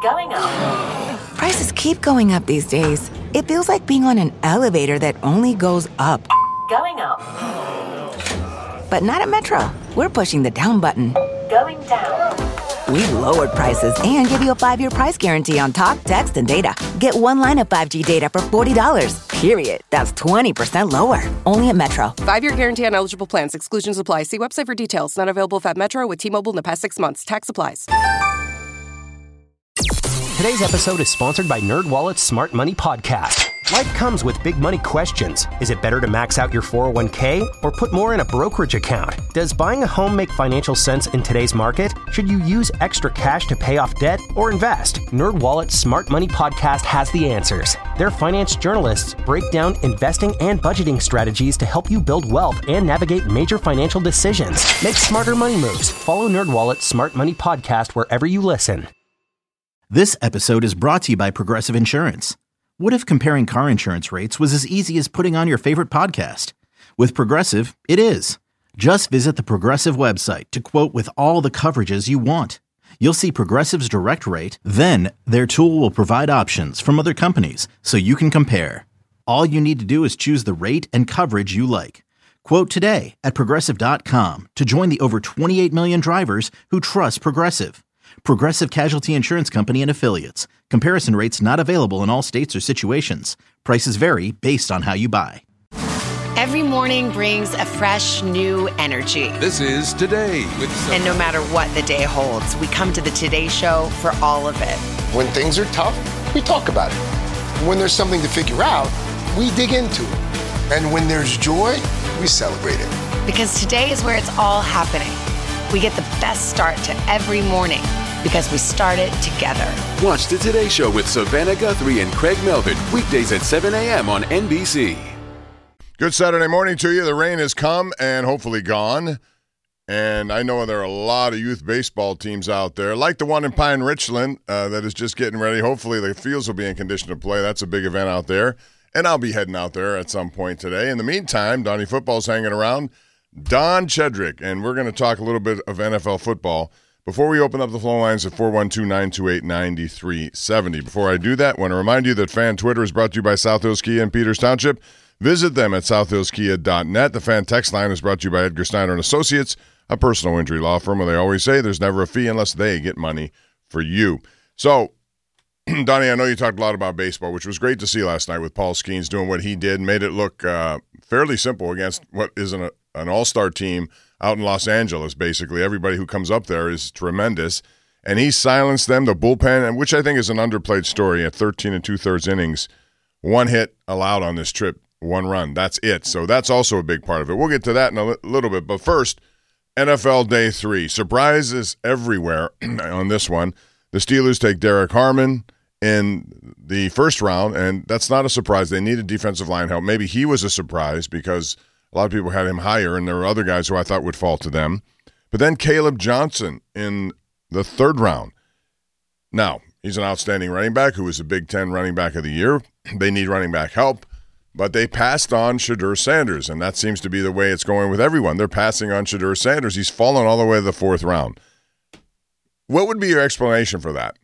Going up. Prices keep going up these days. It feels like being on an elevator that only goes up. Going up. But not at Metro. We're pushing the down button. Going down. We've lowered prices and give you a 5-year price guarantee on talk, text, and data. Get one line of 5G data for $40, period. That's 20% lower. Only at Metro. 5-year guarantee on eligible plans. Exclusions apply. See website for details. Not available at Metro with T-Mobile in the past 6 months. Tax applies. Today's episode is sponsored by NerdWallet's Smart Money Podcast. Life comes with big money questions. Is it better to max out your 401k or put more in a brokerage account? Does buying a home make financial sense in today's market? Should you use extra cash to pay off debt or invest? NerdWallet's Smart Money Podcast has the answers. Their finance journalists break down investing and budgeting strategies to help you build wealth and navigate major financial decisions. Make smarter money moves. Follow NerdWallet's Smart Money Podcast wherever you listen. This episode is brought to you by Progressive Insurance. What if comparing car insurance rates was as easy as putting on your favorite podcast? With Progressive, it is. Just visit the Progressive website to quote with all the coverages you want. You'll see Progressive's direct rate, then their tool will provide options from other companies so you can compare. All you need to do is choose the rate and coverage you like. Quote today at Progressive.com to join the over 28 million drivers who trust Progressive. Progressive Casualty Insurance Company and Affiliates. Comparison rates not available in all states or situations. Prices vary based on how you buy. Every morning brings a fresh, new energy. This is Today with Sophie. And no matter what the day holds, we come to the Today Show for all of it. When things are tough, we talk about it. When there's something to figure out, we dig into it. And when there's joy, we celebrate it. Because today is where it's all happening. We get the best start to every morning because we start it together. Watch the Today Show with Savannah Guthrie and Craig Melvin, weekdays at 7 a.m. on NBC. Good Saturday morning to you. The rain has come and hopefully gone. And I know there are a lot of youth baseball teams out there, like the one in Pine Richland that is just getting ready. Hopefully the fields will be in condition to play. That's a big event out there. And I'll be heading out there at some point today. In the meantime, Donnie Football's hanging around. Don Chedrick, and we're going to talk a little bit of NFL football. Before we open up the phone lines at 412-928-9370. Before I do that, I want to remind you that Fan Twitter is brought to you by South Hills Kia in Peters Township. Visit them at southhillskia.net. The Fan Text line is brought to you by Edgar Snyder & Associates, a personal injury law firm where they always say there's never a fee unless they get money for you. So, Donnie, I know you talked a lot about baseball, which was great to see last night with Paul Skeens doing what he did, made it look fairly simple against what is an all-star team out in Los Angeles, basically. Everybody who comes up there is tremendous. And he silenced them, the bullpen, which I think is an underplayed story at 13 2/3 innings. One hit allowed on this trip, one run. That's it. So that's also a big part of it. We'll get to that in a little bit. But first, NFL Day 3. Surprises everywhere on this one. The Steelers take Derek Harmon in the first round, and that's not a surprise. They needed defensive line help. Maybe he was a surprise because a lot of people had him higher, and there were other guys who I thought would fall to them. But then Caleb Johnson in the third round. Now, he's an outstanding running back who was a Big Ten running back of the year. They need running back help, but they passed on Shedeur Sanders, and that seems to be the way it's going with everyone. They're passing on Shedeur Sanders. He's fallen all the way to the fourth round. What would be your explanation for that?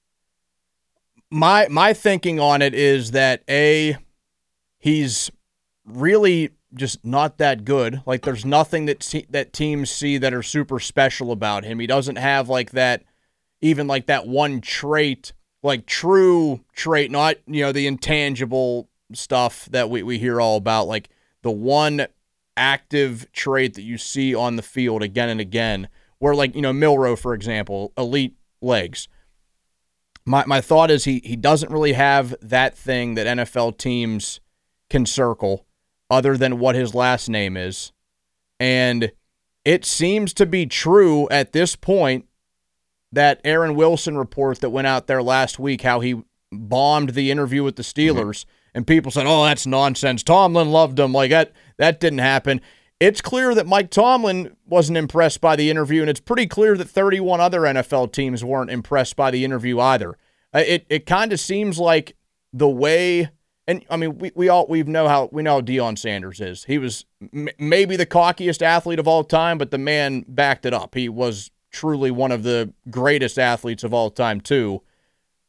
My thinking on it is that, he's really just not that good. Like, there's nothing that teams see that are super special about him. He doesn't have like that, even like that one trait, like true trait, not, the intangible stuff that we hear all about, like the one active trait that you see on the field again and again, where like, Milroe, for example, elite legs. My thought is he doesn't really have that thing that NFL teams can circle, other than what his last name is. And it seems to be true at this point, that Aaron Wilson report that went out there last week, how he bombed the interview with the Steelers, and people said, oh, that's nonsense. Tomlin loved him. Like, that didn't happen. It's clear that Mike Tomlin wasn't impressed by the interview, and it's pretty clear that 31 other NFL teams weren't impressed by the interview either. It kind of seems like the way... And I mean, we know how Deion Sanders is. He was maybe the cockiest athlete of all time, but the man backed it up. He was truly one of the greatest athletes of all time too.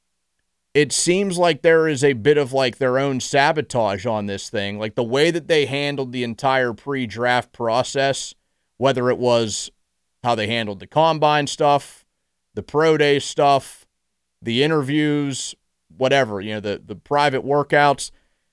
it seems like there is a bit of like their own sabotage on this thing. Like the way that they handled the entire pre-draft process, whether it was how they handled the combine stuff, the pro day stuff, the interviews, whatever, the private workouts,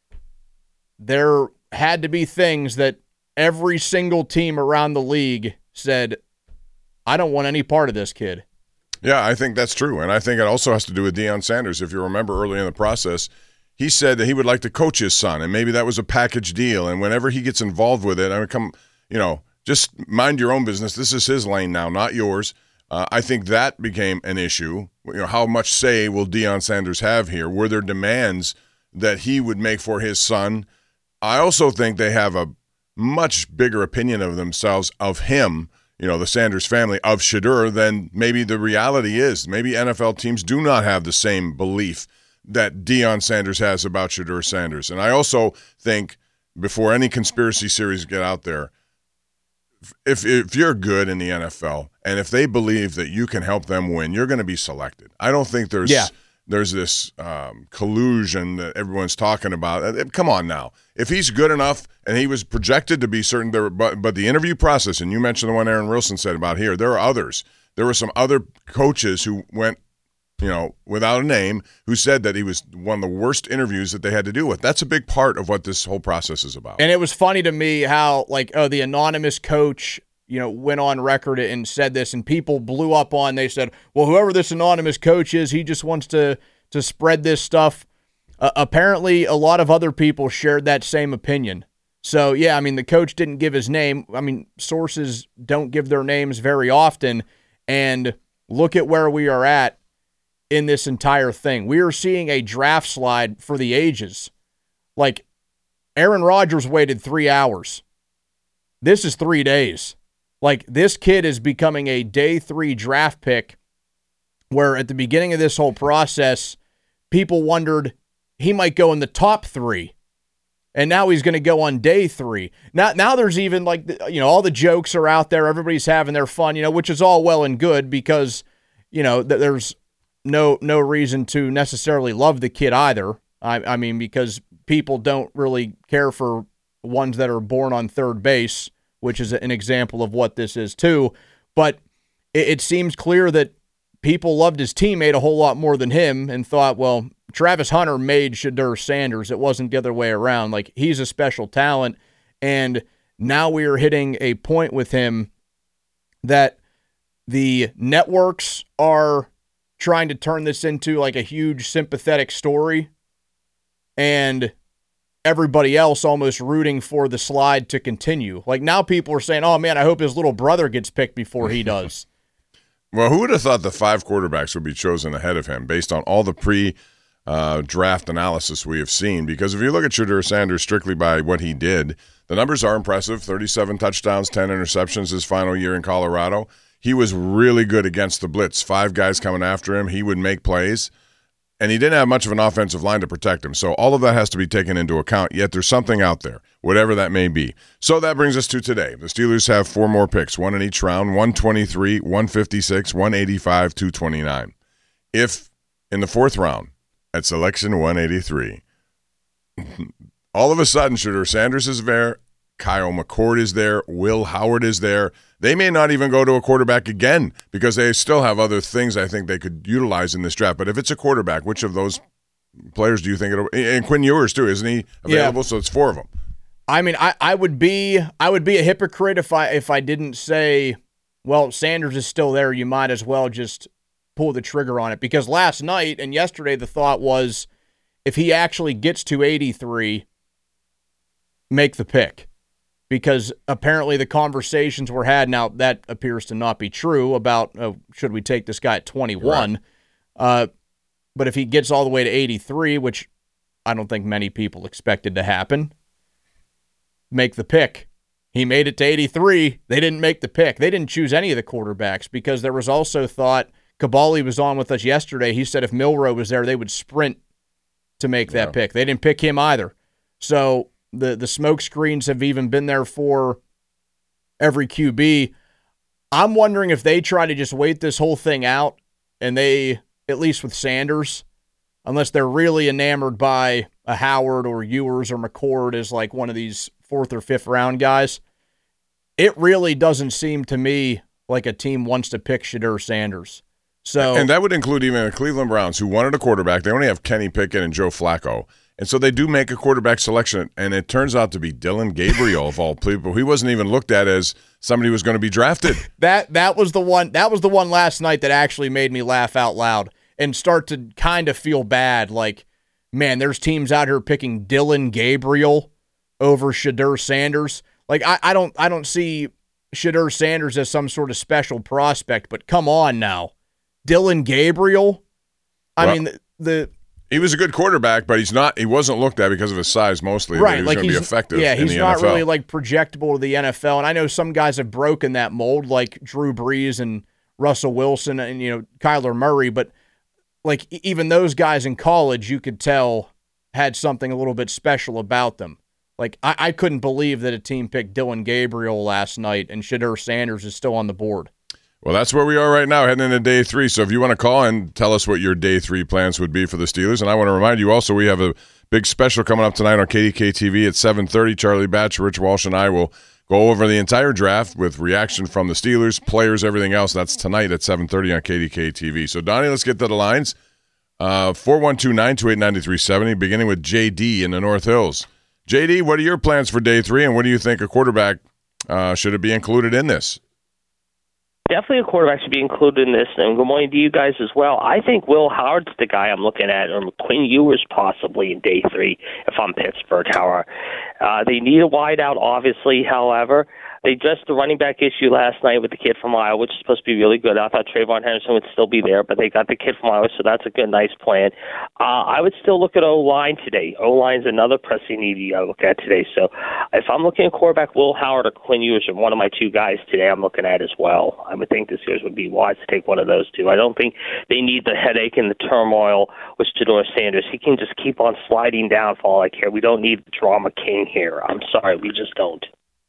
there had to be things that every single team around the league said, I don't want any part of this kid. Yeah, I think that's true. And I think it also has to do with Deion Sanders. If you remember early in the process, he said that he would like to coach his son, and maybe that was a package deal. And whenever he gets involved with it, I mean, just mind your own business. This is his lane now, not yours. I think that became an issue. How much say will Deion Sanders have here? Were there demands that he would make for his son? I also think they have a much bigger opinion of themselves, of him, the Sanders family, of Shedeur, than maybe the reality is. Maybe NFL teams do not have the same belief that Deion Sanders has about Shedeur Sanders. And I also think, before any conspiracy theories get out there, if you're good in the NFL and if they believe that you can help them win, you're going to be selected. I don't think there's this collusion that everyone's talking about. Come on now. If he's good enough, and he was projected to be certain, but the interview process, and you mentioned the one Aaron Wilson said about here, there are others. There were some other coaches who went, without a name, who said that he was one of the worst interviews that they had to deal with. That's a big part of what this whole process is about. And it was funny to me how, the anonymous coach, went on record and said this, and people blew up on, they said, well, whoever this anonymous coach is, he just wants to spread this stuff. Apparently, a lot of other people shared that same opinion. So, yeah, I mean, the coach didn't give his name. I mean, sources don't give their names very often. And look at where we are at in this entire thing. We are seeing a draft slide for the ages. Like, Aaron Rodgers waited 3 hours. This is 3 days. Like, this kid is becoming a day 3 draft pick, where at the beginning of this whole process, people wondered he might go in the top 3. And now he's going to go on day 3. Now there's even all the jokes are out there. Everybody's having their fun, which is all well and good because, there's no reason to necessarily love the kid either. I mean, because people don't really care for ones that are born on third base, which is an example of what this is too. But it seems clear that people loved his teammate a whole lot more than him and thought, well, Travis Hunter made Shedeur Sanders. It wasn't the other way around. Like, he's a special talent, and now we are hitting a point with him that the networks are trying to turn this into like a huge sympathetic story, and everybody else almost rooting for the slide to continue. Like, now people are saying, oh, man, I hope his little brother gets picked before he does. Well, who would have thought the 5 quarterbacks would be chosen ahead of him based on all the draft analysis we have seen? Because if you look at Shedeur Sanders strictly by what he did, the numbers are impressive. 37 touchdowns, 10 interceptions his final year in Colorado. He was really good against the blitz. 5 guys coming after him. He would make plays. And he didn't have much of an offensive line to protect him. So all of that has to be taken into account. Yet there's something out there, whatever that may be. So that brings us to today. The Steelers have 4 more picks, 1 in each round, 123, 156, 185, 229. If in the 4th round, at selection 183, all of a sudden Shedeur Sanders is there, Kyle McCord is there, Will Howard is there. They may not even go to a quarterback again because they still have other things I think they could utilize in this draft. But if it's a quarterback, which of those players do you think it'll – and Quinn Ewers too, isn't he available? Yeah. So it's 4 of them. I mean, I would be a hypocrite if I didn't say, well, Sanders is still there. You might as well just pull the trigger on it. Because last night and yesterday the thought was if he actually gets to 83, make the pick. Because apparently the conversations were had, now that appears to not be true, about should we take this guy at 21. Right. But if he gets all the way to 83, which I don't think many people expected to happen, make the pick. He made it to 83. They didn't make the pick. They didn't choose any of the quarterbacks because there was also thought, Kabali was on with us yesterday, he said if Milroe was there, they would sprint to make that pick. They didn't pick him either. So the smoke screens have even been there for every QB. I'm wondering if they try to just wait this whole thing out, and they, at least with Sanders, unless they're really enamored by a Howard or Ewers or McCord as like one of these 4th or 5th round guys, it really doesn't seem to me like a team wants to pick Shedeur Sanders. So, and that would include even the Cleveland Browns, who wanted a quarterback. They only have Kenny Pickett and Joe Flacco. And so they do make a quarterback selection, and it turns out to be Dillon Gabriel of all people. He wasn't even looked at as somebody who was going to be drafted. That was the one last night that actually made me laugh out loud and start to kind of feel bad. Like, man, there's teams out here picking Dillon Gabriel over Shedeur Sanders. Like, I don't see Shedeur Sanders as some sort of special prospect, but come on now. Dillon Gabriel? He was a good quarterback, but he wasn't looked at because of his size mostly. Right, he was like going to be effective in the NFL. He's not really like projectable to the NFL. And I know some guys have broken that mold, like Drew Brees and Russell Wilson and Kyler Murray, but like even those guys in college, you could tell had something a little bit special about them. Like I couldn't believe that a team picked Dillon Gabriel last night and Shedeur Sanders is still on the board. Well, that's where we are right now, heading into day 3. So if you want to call and tell us what your day 3 plans would be for the Steelers, and I want to remind you also we have a big special coming up tonight on KDK TV at 7:30. Charlie Batch, Rich Walsh, and I will go over the entire draft with reaction from the Steelers, players, everything else. That's tonight at 7:30 on KDK TV. So, Donnie, let's get to the lines. 412-928-9370, beginning with JD in the North Hills. JD, what are your plans for day 3, and what do you think a quarterback should it be included in this? Definitely a quarterback should be included in this, and good morning to you guys as well. I think Will Howard's the guy I'm looking at, or Quinn Ewers possibly in day 3 if I'm Pittsburgh. However, they need a wideout, obviously. However, they addressed the running back issue last night with the kid from Iowa, which is supposed to be really good. I thought Trayvon Henderson would still be there, but they got the kid from Iowa, so that's a good, nice plan. I would still look at O-line today. O-line's another pressing need you look at today. So if I'm looking at quarterback, Will Howard or Quinn Ewers are one of my 2 guys today I'm looking at as well. I would think this year's would be wise to take one of those 2. I don't think they need the headache and the turmoil with Shedeur Sanders. He can just keep on sliding down for all I care. We don't need the drama king here. I'm sorry, we just don't.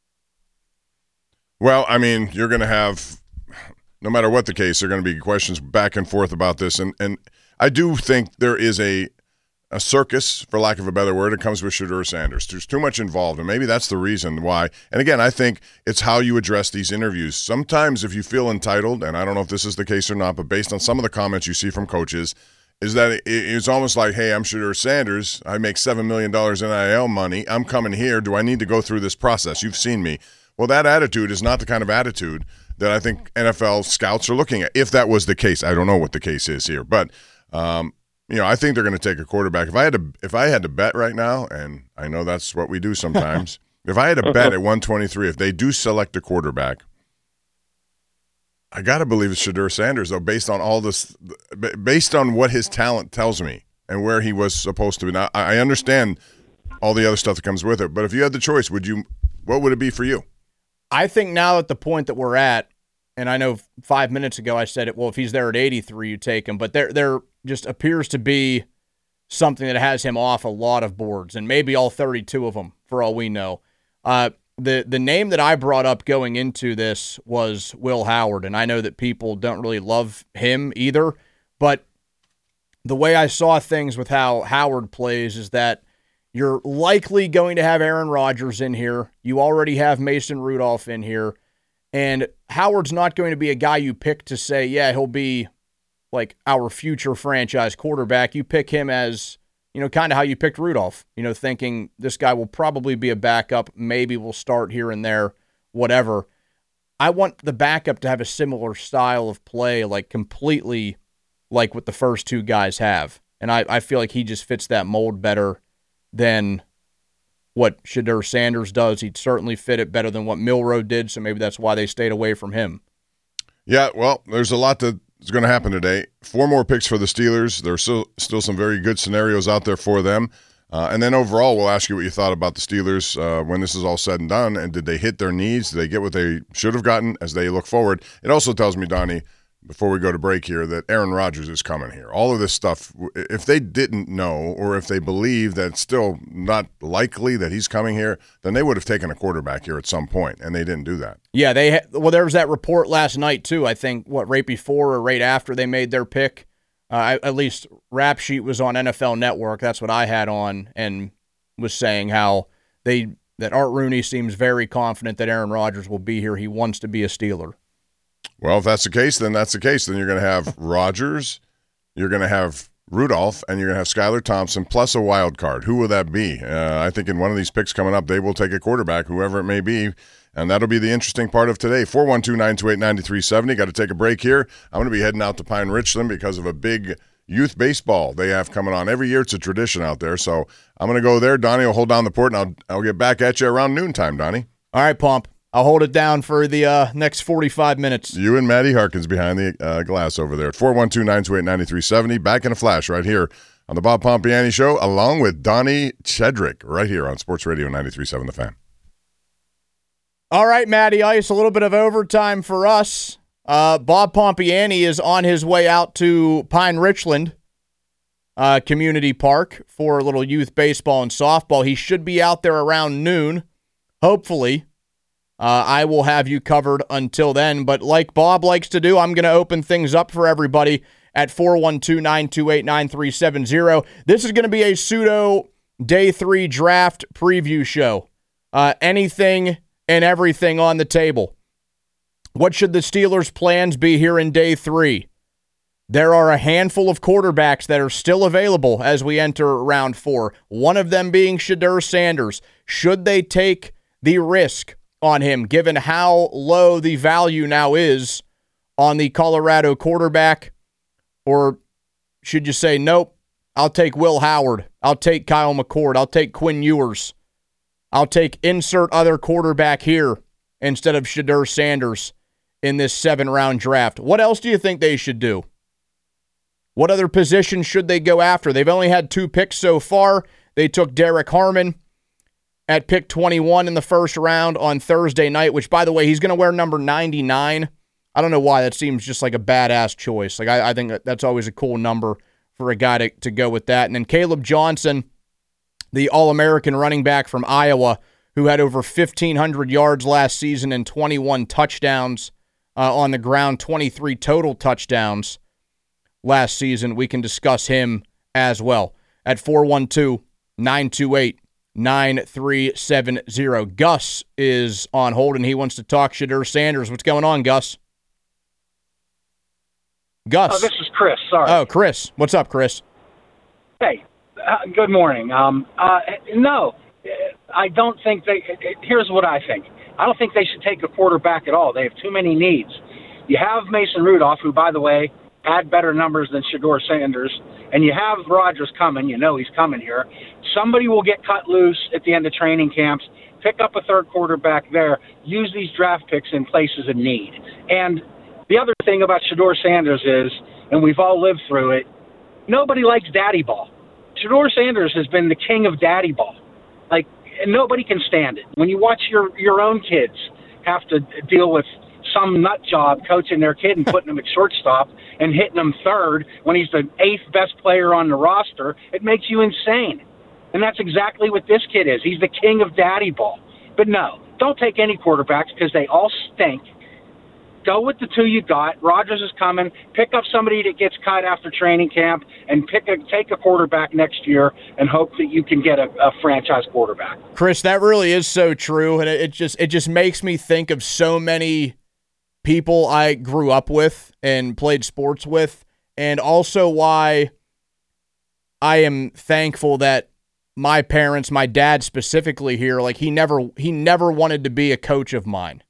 Well, I mean, you're going to have, no matter what the case, there are going to be questions back and forth about this. And I do think there is a circus, for lack of a better word, it comes with Shedeur Sanders. There's too much involved, and maybe that's the reason why. And again, I think it's how you address these interviews. Sometimes if you feel entitled, and I don't know if this is the case or not, but based on some of the comments you see from coaches, is that it's almost like, hey, I'm Shedeur Sanders. I make $7 million NIL money. I'm coming here. Do I need to go through this process? You've seen me. Well, that attitude is not the kind of attitude that I think NFL scouts are looking at. If that was the case, I don't know what the case is here, but I think they're going to take a quarterback. If I had to bet right now, and I know that's what we do sometimes, if I had to bet at 123, if they do select a quarterback, I got to believe it's Shedeur Sanders, though, based on all this, based on what his talent tells me and where he was supposed to be. Now, I understand all the other stuff that comes with it, but if you had the choice, what would it be for you? I think now at the point that we're at, and I know 5 minutes ago I said it, well, if he's there at 83, you take him. But there just appears to be something that has him off a lot of boards, and maybe all 32 of them, for all we know. The name that I brought up going into this was Will Howard, and I know that people don't really love him either. But the way I saw things with how Howard plays is that you're likely going to have Aaron Rodgers in here. You already have Mason Rudolph in here. And Howard's not going to be a guy you pick to say, yeah, he'll be like our future franchise quarterback. You pick him as, kind of how you picked Rudolph, thinking this guy will probably be a backup. Maybe we'll start here and there, whatever. I want the backup to have a similar style of play, like completely like what the first 2 guys have. And I feel like he just fits that mold better than what Shedeur Sanders does. He'd certainly fit it better than what Milroe did, so maybe that's why they stayed away from him. Yeah, well, there's a lot that's going to happen today. 4 more picks for the Steelers. There's still some very good scenarios out there for them. And then overall, we'll ask you what you thought about the Steelers when this is all said and done, and did they hit their needs? Did they get what they should have gotten as they look forward? It also tells me, Donnie, before we go to break here, that Aaron Rodgers is coming here. All of this stuff, if they didn't know, or if they believe that it's still not likely that he's coming here, then they would have taken a quarterback here at some point, and they didn't do that. Yeah, there was that report last night, too, I think, right before or right after they made their pick, At least Rap Sheet was on NFL Network. That's what I had on, and was saying how that Art Rooney seems very confident that Aaron Rodgers will be here. He wants to be a Steeler. Well, if that's the case, then that's the case. Then you're going to have Rodgers, you're going to have Rudolph, and you're going to have Skylar Thompson, plus a wild card. Who will that be? I think in one of these picks coming up, they will take a quarterback, whoever it may be, and that'll be the interesting part of today. 412-928-9370. Got to take a break here. I'm going to be heading out to Pine Richland because of a big youth baseball they have coming on. Every year it's a tradition out there, so I'm going to go there. Donnie will hold down the port, and I'll get back at you around noontime, Donnie. All right, Pump. I'll hold it down for the next 45 minutes. You and Maddie Harkins behind the glass over there at 412-928-9370. Back in a flash right here on the Bob Pompiani Show, along with Donnie Chedrick, right here on Sports Radio 93.7 The Fan. All right, Matty Ice, a little bit of overtime for us. Bob Pompiani is on his way out to Pine Richland Community Park for a little youth baseball and softball. He should be out there around noon, hopefully. I will have you covered until then. But like Bob likes to do, I'm going to open things up for everybody at 412-928-9370. This is going to be a pseudo Day 3 draft preview show. Anything and everything on the table. What should the Steelers' plans be here in Day 3? There are a handful of quarterbacks that are still available as we enter round 4. One of them being Shedeur Sanders. Should they take the risk on him, given how low the value now is on the Colorado quarterback? Or should you say, nope, I'll take Will Howard, I'll take Kyle McCord, I'll take Quinn Ewers, I'll take insert other quarterback here instead of Shedeur Sanders in this 7-round draft? What else do you think they should do? What other position should they go after? They've only had 2 picks so far. They took Derek Harmon at pick 21 in the first round on Thursday night, which, by the way, he's going to wear number 99. I don't know why. That seems just like a badass choice. Like I think that's always a cool number for a guy to go with that. And then Caleb Johnson, the All-American running back from Iowa, who had over 1,500 yards last season and 21 touchdowns on the ground, 23 total touchdowns last season. We can discuss him as well at 412-928-9370. Gus is on hold, and he wants to talk Shedeur Sanders. What's going on, Gus? Gus. Oh, this is Chris. Sorry. Oh, Chris. What's up, Chris? Hey, good morning. No, I don't think here's what I think. I don't think they should take a quarterback at all. They have too many needs. You have Mason Rudolph, who, by the way, had better numbers than Shedeur Sanders, and you have Rodgers coming. You know he's coming here. Somebody will get cut loose at the end of training camps, pick up a third quarterback there, use these draft picks in places of need. And the other thing about Shedeur Sanders is, and we've all lived through it, nobody likes daddy ball. Shedeur Sanders has been the king of daddy ball. Like, and nobody can stand it. When you watch your own kids have to deal with some nut job coaching their kid and putting him at shortstop and hitting him third when he's the 8th best player on the roster, it makes you insane. And that's exactly what this kid is. He's the king of daddy ball. But no, don't take any quarterbacks because they all stink. Go with the 2 you got. Rodgers is coming. Pick up somebody that gets cut after training camp and take a quarterback next year and hope that you can get a franchise quarterback. Chris, that really is so true, and it just makes me think of so many people I grew up with and played sports with, and also why I am thankful that my parents, my dad specifically here, like he never wanted to be a coach of mine.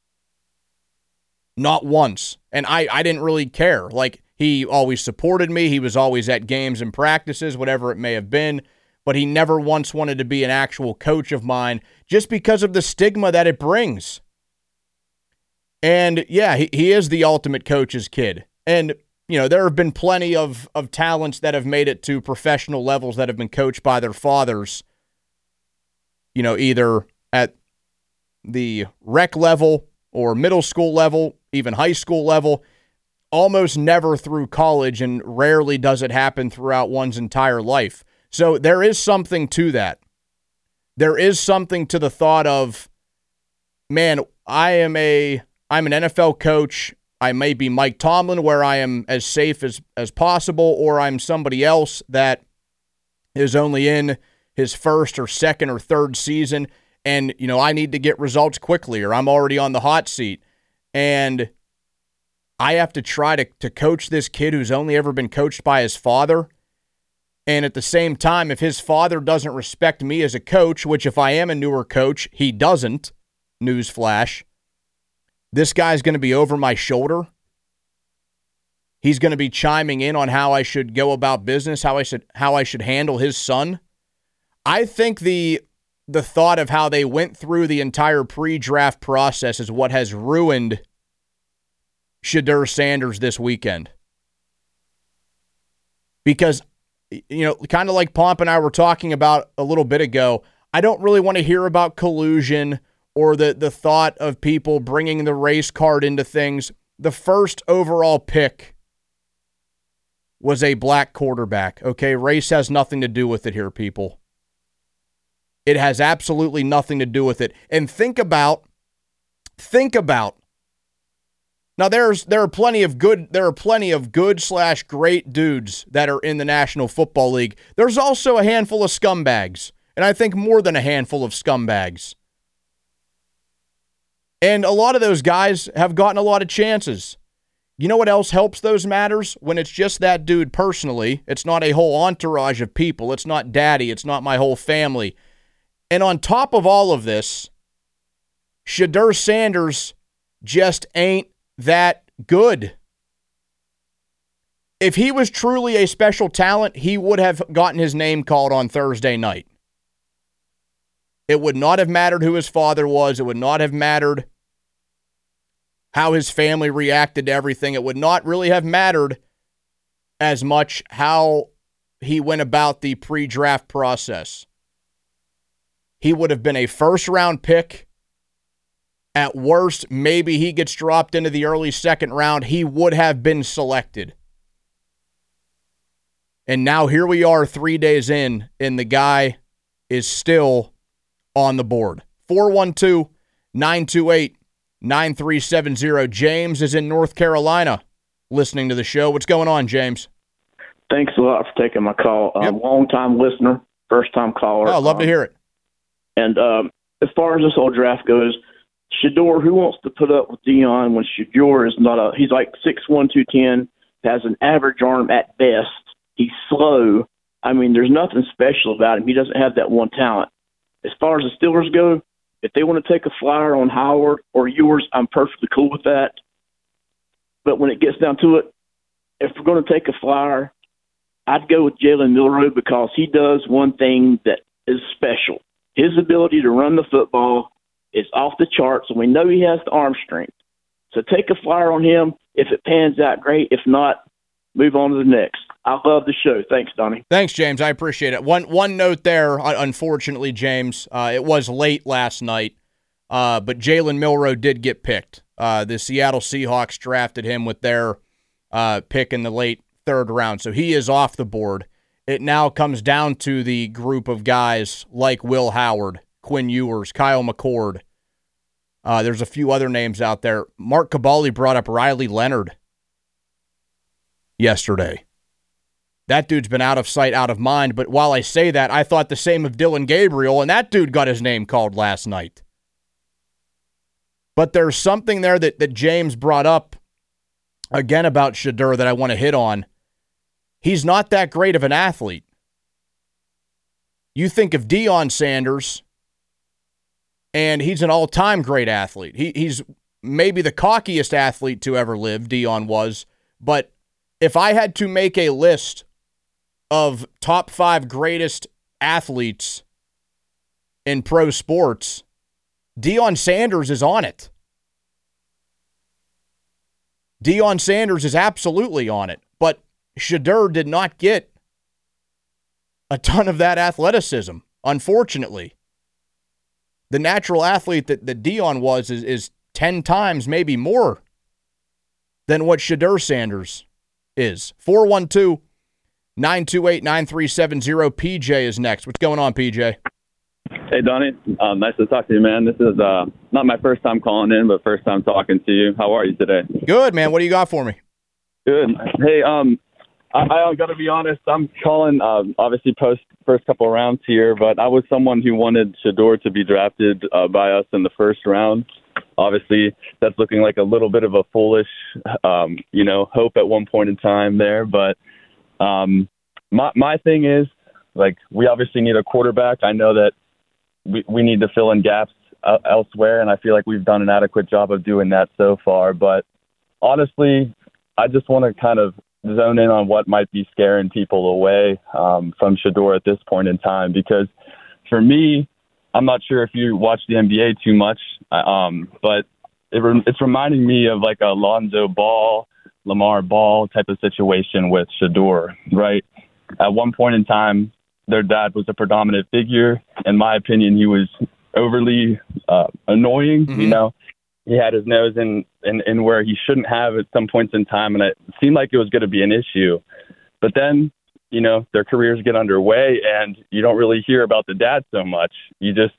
Not once. And I didn't really care. Like, he always supported me. He was always at games and practices, whatever it may have been. But he never once wanted to be an actual coach of mine just because of the stigma that it brings. And, yeah, he is the ultimate coach's kid. And, you know, there have been plenty of talents that have made it to professional levels that have been coached by their fathers, you know, either at the rec level or middle school level, even high school level, almost never through college, and rarely does it happen throughout one's entire life. So there is something to that. There is something to the thought of, man, I'm an NFL coach. I may be Mike Tomlin, where I am as safe as possible, or I'm somebody else that is only in his first or second or third season, and, I need to get results quickly, or I'm already on the hot seat. And I have to try to coach this kid who's only ever been coached by his father. And at the same time, if his father doesn't respect me as a coach, which if I am a newer coach, he doesn't, newsflash, this guy's going to be over my shoulder. He's going to be chiming in on how I should go about business, how I should handle his son. I think the thought of how they went through the entire pre-draft process is what has ruined Shedeur Sanders this weekend. Because, kind of like Pomp and I were talking about a little bit ago, I don't really want to hear about collusion or the thought of people bringing the race card into things. The first overall pick was a black quarterback. Okay, race has nothing to do with it here, people. It has absolutely nothing to do with it. And think about. Now there are plenty of good / great dudes that are in the National Football League. There's also a handful of scumbags, and I think more than a handful of scumbags. And a lot of those guys have gotten a lot of chances. You know what else helps those matters? When it's just that dude personally, it's not a whole entourage of people. It's not daddy. It's not my whole family. And on top of all of this, Shedeur Sanders just ain't that good. If he was truly a special talent, he would have gotten his name called on Thursday night. It would not have mattered who his father was. It would not have mattered how his family reacted to everything. It would not really have mattered as much how he went about the pre-draft process. He would have been a first-round pick. At worst, maybe he gets dropped into the early second round. He would have been selected. And now here we are 3 days in, and the guy is still on the board. 412-928-9370. James is in North Carolina listening to the show. What's going on, James? Thanks a lot for taking my call. Yep. Long-time listener, first-time caller. Oh, I'd love to hear it. And as far as this whole draft goes, Shedeur, who wants to put up with Deion when Shedeur is not he's like 6'1", 210, has an average arm at best. He's slow. I mean, there's nothing special about him. He doesn't have that one talent. As far as the Steelers go, if they want to take a flyer on Howard or yours, I'm perfectly cool with that. But when it gets down to it, if we're going to take a flyer, I'd go with Jalen Milroe because he does one thing that is special. His ability to run the football is off the charts, and we know he has the arm strength. So take a flyer on him. If it pans out, great. If not, move on to the next. I love the show. Thanks, Donnie. Thanks, James. I appreciate it. One note there, unfortunately, James, it was late last night, but Jalen Milroe did get picked. The Seattle Seahawks drafted him with their pick in the late third round, so he is off the board. It now comes down to the group of guys like Will Howard, Quinn Ewers, Kyle McCord. There's a few other names out there. Mark Cabali brought up Riley Leonard yesterday. That dude's been out of sight, out of mind. But while I say that, I thought the same of Dylan Gabriel, and that dude got his name called last night. But there's something there that James brought up again about Shedeur that I want to hit on. He's not that great of an athlete. You think of Deion Sanders, and he's an all-time great athlete. He's maybe the cockiest athlete to ever live, Deion was. But if I had to make a list of top 5 greatest athletes in pro sports, Deion Sanders is on it. Deion Sanders is absolutely on it. But Shedeur did not get a ton of that athleticism, unfortunately. The natural athlete that Deion was is 10 times, maybe more, than what Shedeur Sanders is. 412-928-9370. PJ is next. What's going on, PJ? Hey, Donnie. Nice to talk to you, man. This is not my first time calling in, but first time talking to you. How are you today? Good, man. What do you got for me? Good. Hey, I got to be honest. I'm calling, obviously, first couple of rounds here, but I was someone who wanted Shedeur to be drafted by us in the first round. Obviously, that's looking like a little bit of a foolish, hope at one point in time there. But my thing is, like, we obviously need a quarterback. I know that we need to fill in gaps elsewhere, and I feel like we've done an adequate job of doing that so far. But honestly, I just want to kind of zone in on what might be scaring people away from Shedeur at this point in time, because for me, I'm not sure if you watch the NBA too much, but it's reminding me of like a Lonzo Ball, Lamar Ball type of situation with Shedeur, right? At one point in time, their dad was a predominant figure. In my opinion, he was overly annoying. Mm-hmm. He had his nose in where he shouldn't have at some points in time, and it seemed like it was going to be an issue. But then, their careers get underway, and you don't really hear about the dad so much. You just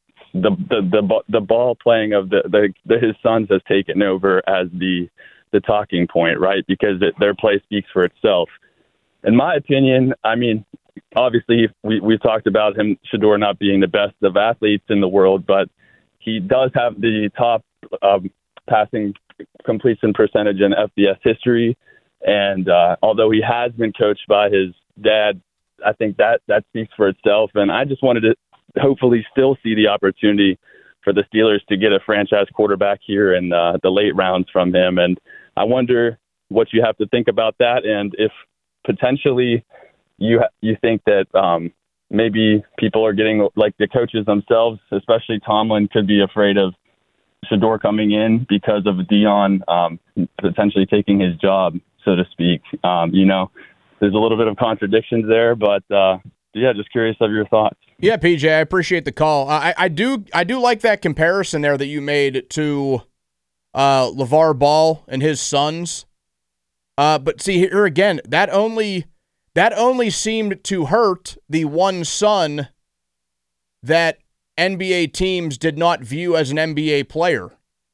the ball playing of his sons has taken over as the talking point, right? Because their play speaks for itself. In my opinion, I mean, obviously we've talked about Shedeur not being the best of athletes in the world, but he does have the top passing completion percentage in FBS history. And although he has been coached by his dad, I think that speaks for itself. And I just wanted to hopefully still see the opportunity for the Steelers to get a franchise quarterback here in the late rounds from him. And I wonder what you have to think about that, and if potentially you think that maybe people are getting, like the coaches themselves, especially Tomlin, could be afraid of Shedeur coming in because of Deion potentially taking his job, so to speak. There's a little bit of contradictions there, but just curious of your thoughts. Yeah, PJ, I appreciate the call. I do like that comparison there that you made to LeVar Ball and his sons. But see, here again, that only seemed to hurt the one son that NBA teams did not view as an NBA player.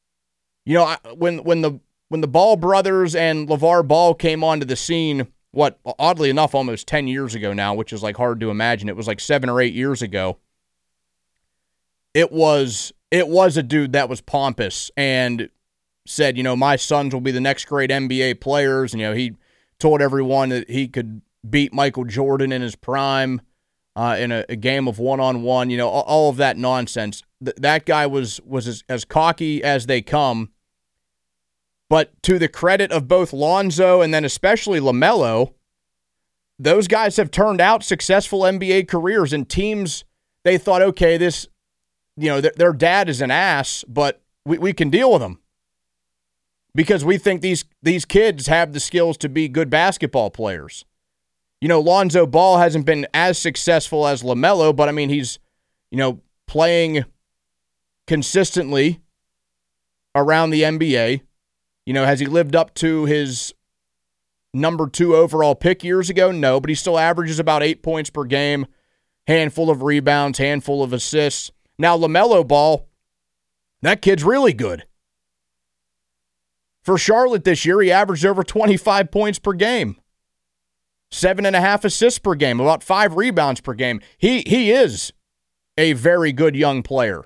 When the Ball brothers and LeVar Ball came onto the scene, oddly enough, almost 10 years ago now, which is like hard to imagine. It was like 7 or 8 years ago. It was a dude that was pompous and said, my sons will be the next great NBA players. And, he told everyone that he could beat Michael Jordan in his prime in a game of one-on-one, all of that nonsense. That guy was as cocky as they come. But to the credit of both Lonzo and then especially LaMelo, those guys have turned out successful NBA careers, and teams, they thought, okay, this, their dad is an ass, but we can deal with him because we think these kids have the skills to be good basketball players. Lonzo Ball hasn't been as successful as LaMelo, but I mean, he's, playing consistently around the NBA. Has he lived up to his number 2 overall pick years ago? No, but he still averages about 8 points per game, handful of rebounds, handful of assists. Now, LaMelo Ball, that kid's really good. For Charlotte this year, he averaged over 25 points per game, 7.5 assists per game, about 5 rebounds per game. He is a very good young player.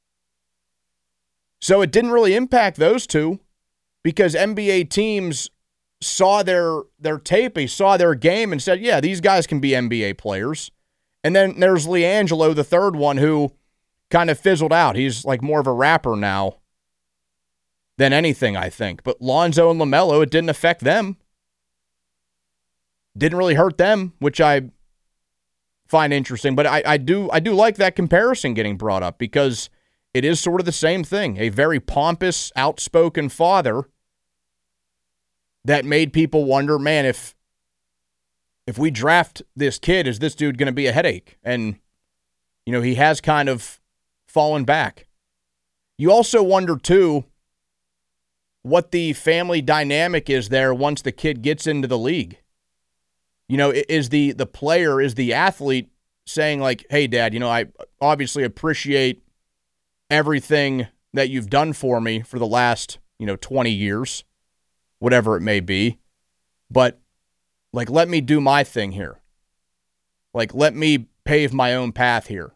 So it didn't really impact those two, because NBA teams saw their tape, they saw their game and said, yeah, these guys can be NBA players. And then there's LiAngelo, the third one, who kind of fizzled out. He's like more of a rapper now than anything, I think. But Lonzo and LaMelo, it didn't affect them. Didn't really hurt them, which I find interesting. But I do like that comparison getting brought up, because it is sort of the same thing. A very pompous, outspoken father that made people wonder, man, if we draft this kid, is this dude going to be a headache? And, he has kind of fallen back. You also wonder, too, what the family dynamic is there once the kid gets into the league. Is the player, is the athlete saying like, hey, Dad, I obviously appreciate everything that you've done for me for the last, 20 years, whatever it may be. But, like, let me do my thing here. Like, let me pave my own path here.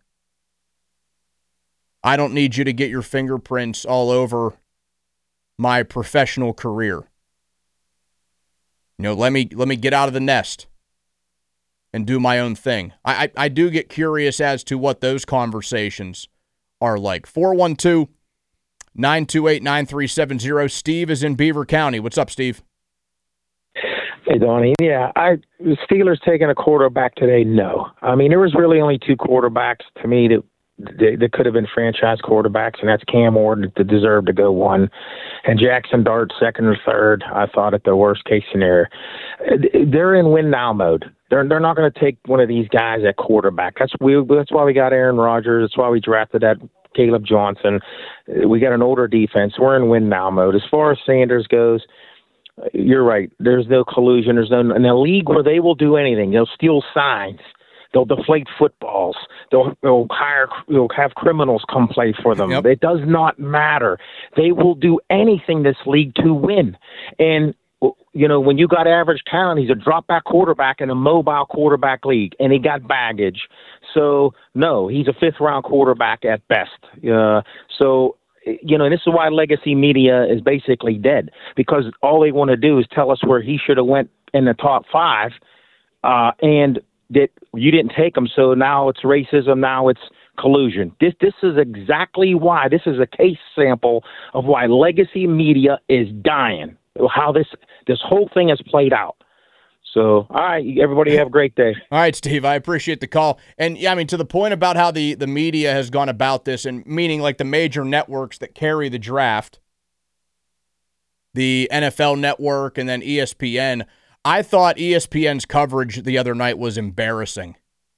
I don't need you to get your fingerprints all over my professional career. Let me get out of the nest and do my own thing. I do get curious as to what those conversations are like. 412-928-9370. Steve is in Beaver County. What's up, Steve? Hey, Donnie. Yeah, Steelers taking a quarterback today, no. I mean, there was really only two quarterbacks to me that could have been franchise quarterbacks, and that's Cam Ward that deserved to go one, and Jackson Dart second or third, I thought, at the worst-case scenario. They're in win-now mode. They're not going to take one of these guys at quarterback. That's why we got Aaron Rodgers. That's why we drafted that Caleb Johnson. We got an older defense. We're in win-now mode. As far as Sanders goes, you're right. There's no collusion. There's no in a league where they will do anything. They'll steal signs. They'll deflate footballs. They'll have criminals come play for them. Yep. It does not matter. They will do anything this league to win. And when you got average talent, he's a drop-back quarterback in a mobile quarterback league, and he got baggage. So, no, he's a fifth-round quarterback at best. And this is why legacy media is basically dead, because all they want to do is tell us where he should have went in the top five, and that you didn't take him, so now it's racism, now it's collusion. This is exactly why. This is a case sample of why legacy media is dying, how this whole thing has played out. So, all right, everybody have a great day. All right, Steve, I appreciate the call. And, yeah, I mean, to the point about how the media has gone about this, and meaning like the major networks that carry the draft, the NFL Network and then ESPN, I thought ESPN's coverage the other night was embarrassing.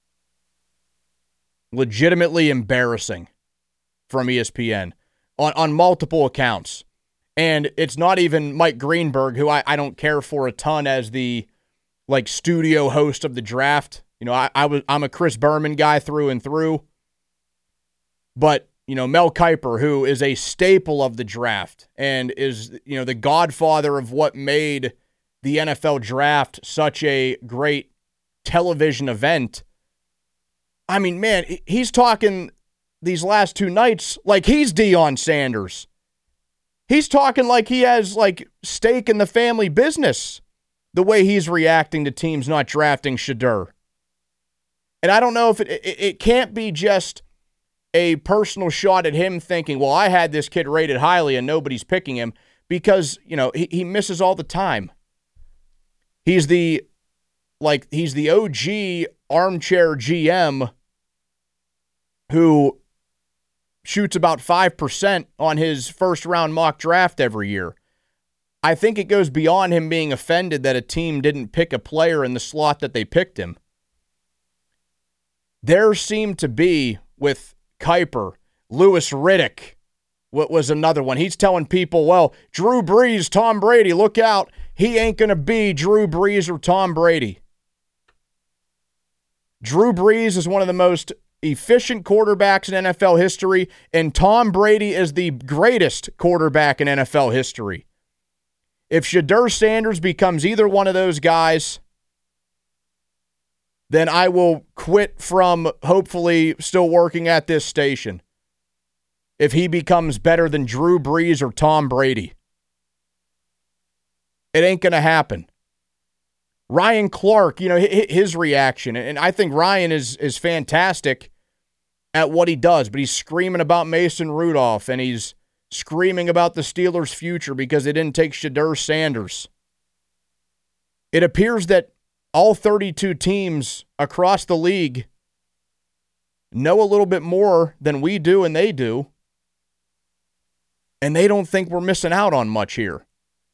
Legitimately embarrassing from ESPN on multiple accounts. And it's not even Mike Greenberg, who I don't care for a ton as the studio host of the draft. I'm a Chris Berman guy through and through. But, Mel Kiper, who is a staple of the draft and is, the godfather of what made the NFL draft such a great television event. I mean, man, he's talking these last two nights like he's Deion Sanders. He's talking like he has stake in the family business, the way he's reacting to teams not drafting Shedeur. And I don't know if it can't be just a personal shot at him thinking, well, I had this kid rated highly and nobody's picking him, because, he misses all the time. He's the OG armchair GM who shoots about 5% on his first-round mock draft every year. I think it goes beyond him being offended that a team didn't pick a player in the slot that they picked him. There seemed to be, with Kiper, Louis Riddick, what was another one. He's telling people, well, Drew Brees, Tom Brady, look out. He ain't going to be Drew Brees or Tom Brady. Drew Brees is one of the most efficient quarterbacks in NFL history, and Tom Brady is the greatest quarterback in NFL history. If Shedeur Sanders becomes either one of those guys, then I will quit from hopefully still working at this station. If he becomes better than Drew Brees or Tom Brady. It ain't going to happen. Ryan Clark, his reaction, and I think Ryan is fantastic at what he does, but he's screaming about Mason Rudolph, and he's screaming about the Steelers' future because they didn't take Shedeur Sanders. It appears that all 32 teams across the league know a little bit more than we do and they do, and they don't think we're missing out on much here.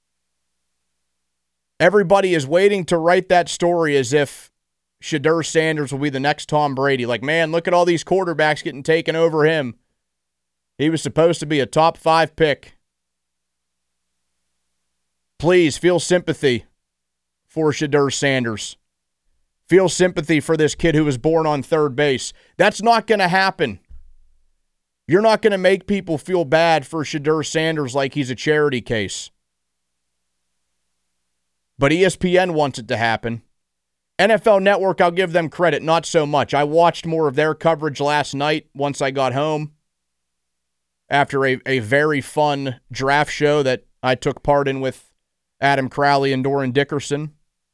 Everybody is waiting to write that story as if Shedeur Sanders will be the next Tom Brady. Like, man, look at all these quarterbacks getting taken over him. He was supposed to be a top 5 pick. Please feel sympathy for Shedeur Sanders. feel sympathy for this kid who was born on third base. That's not going to happen. You're not going to make people feel bad for Shedeur Sanders like he's a charity case. But ESPN wants it to happen. NFL Network, I'll give them credit, not so much. I watched more of their coverage last night once I got home after a very fun draft show that I took part in with Adam Crowley and Doran Dickerson.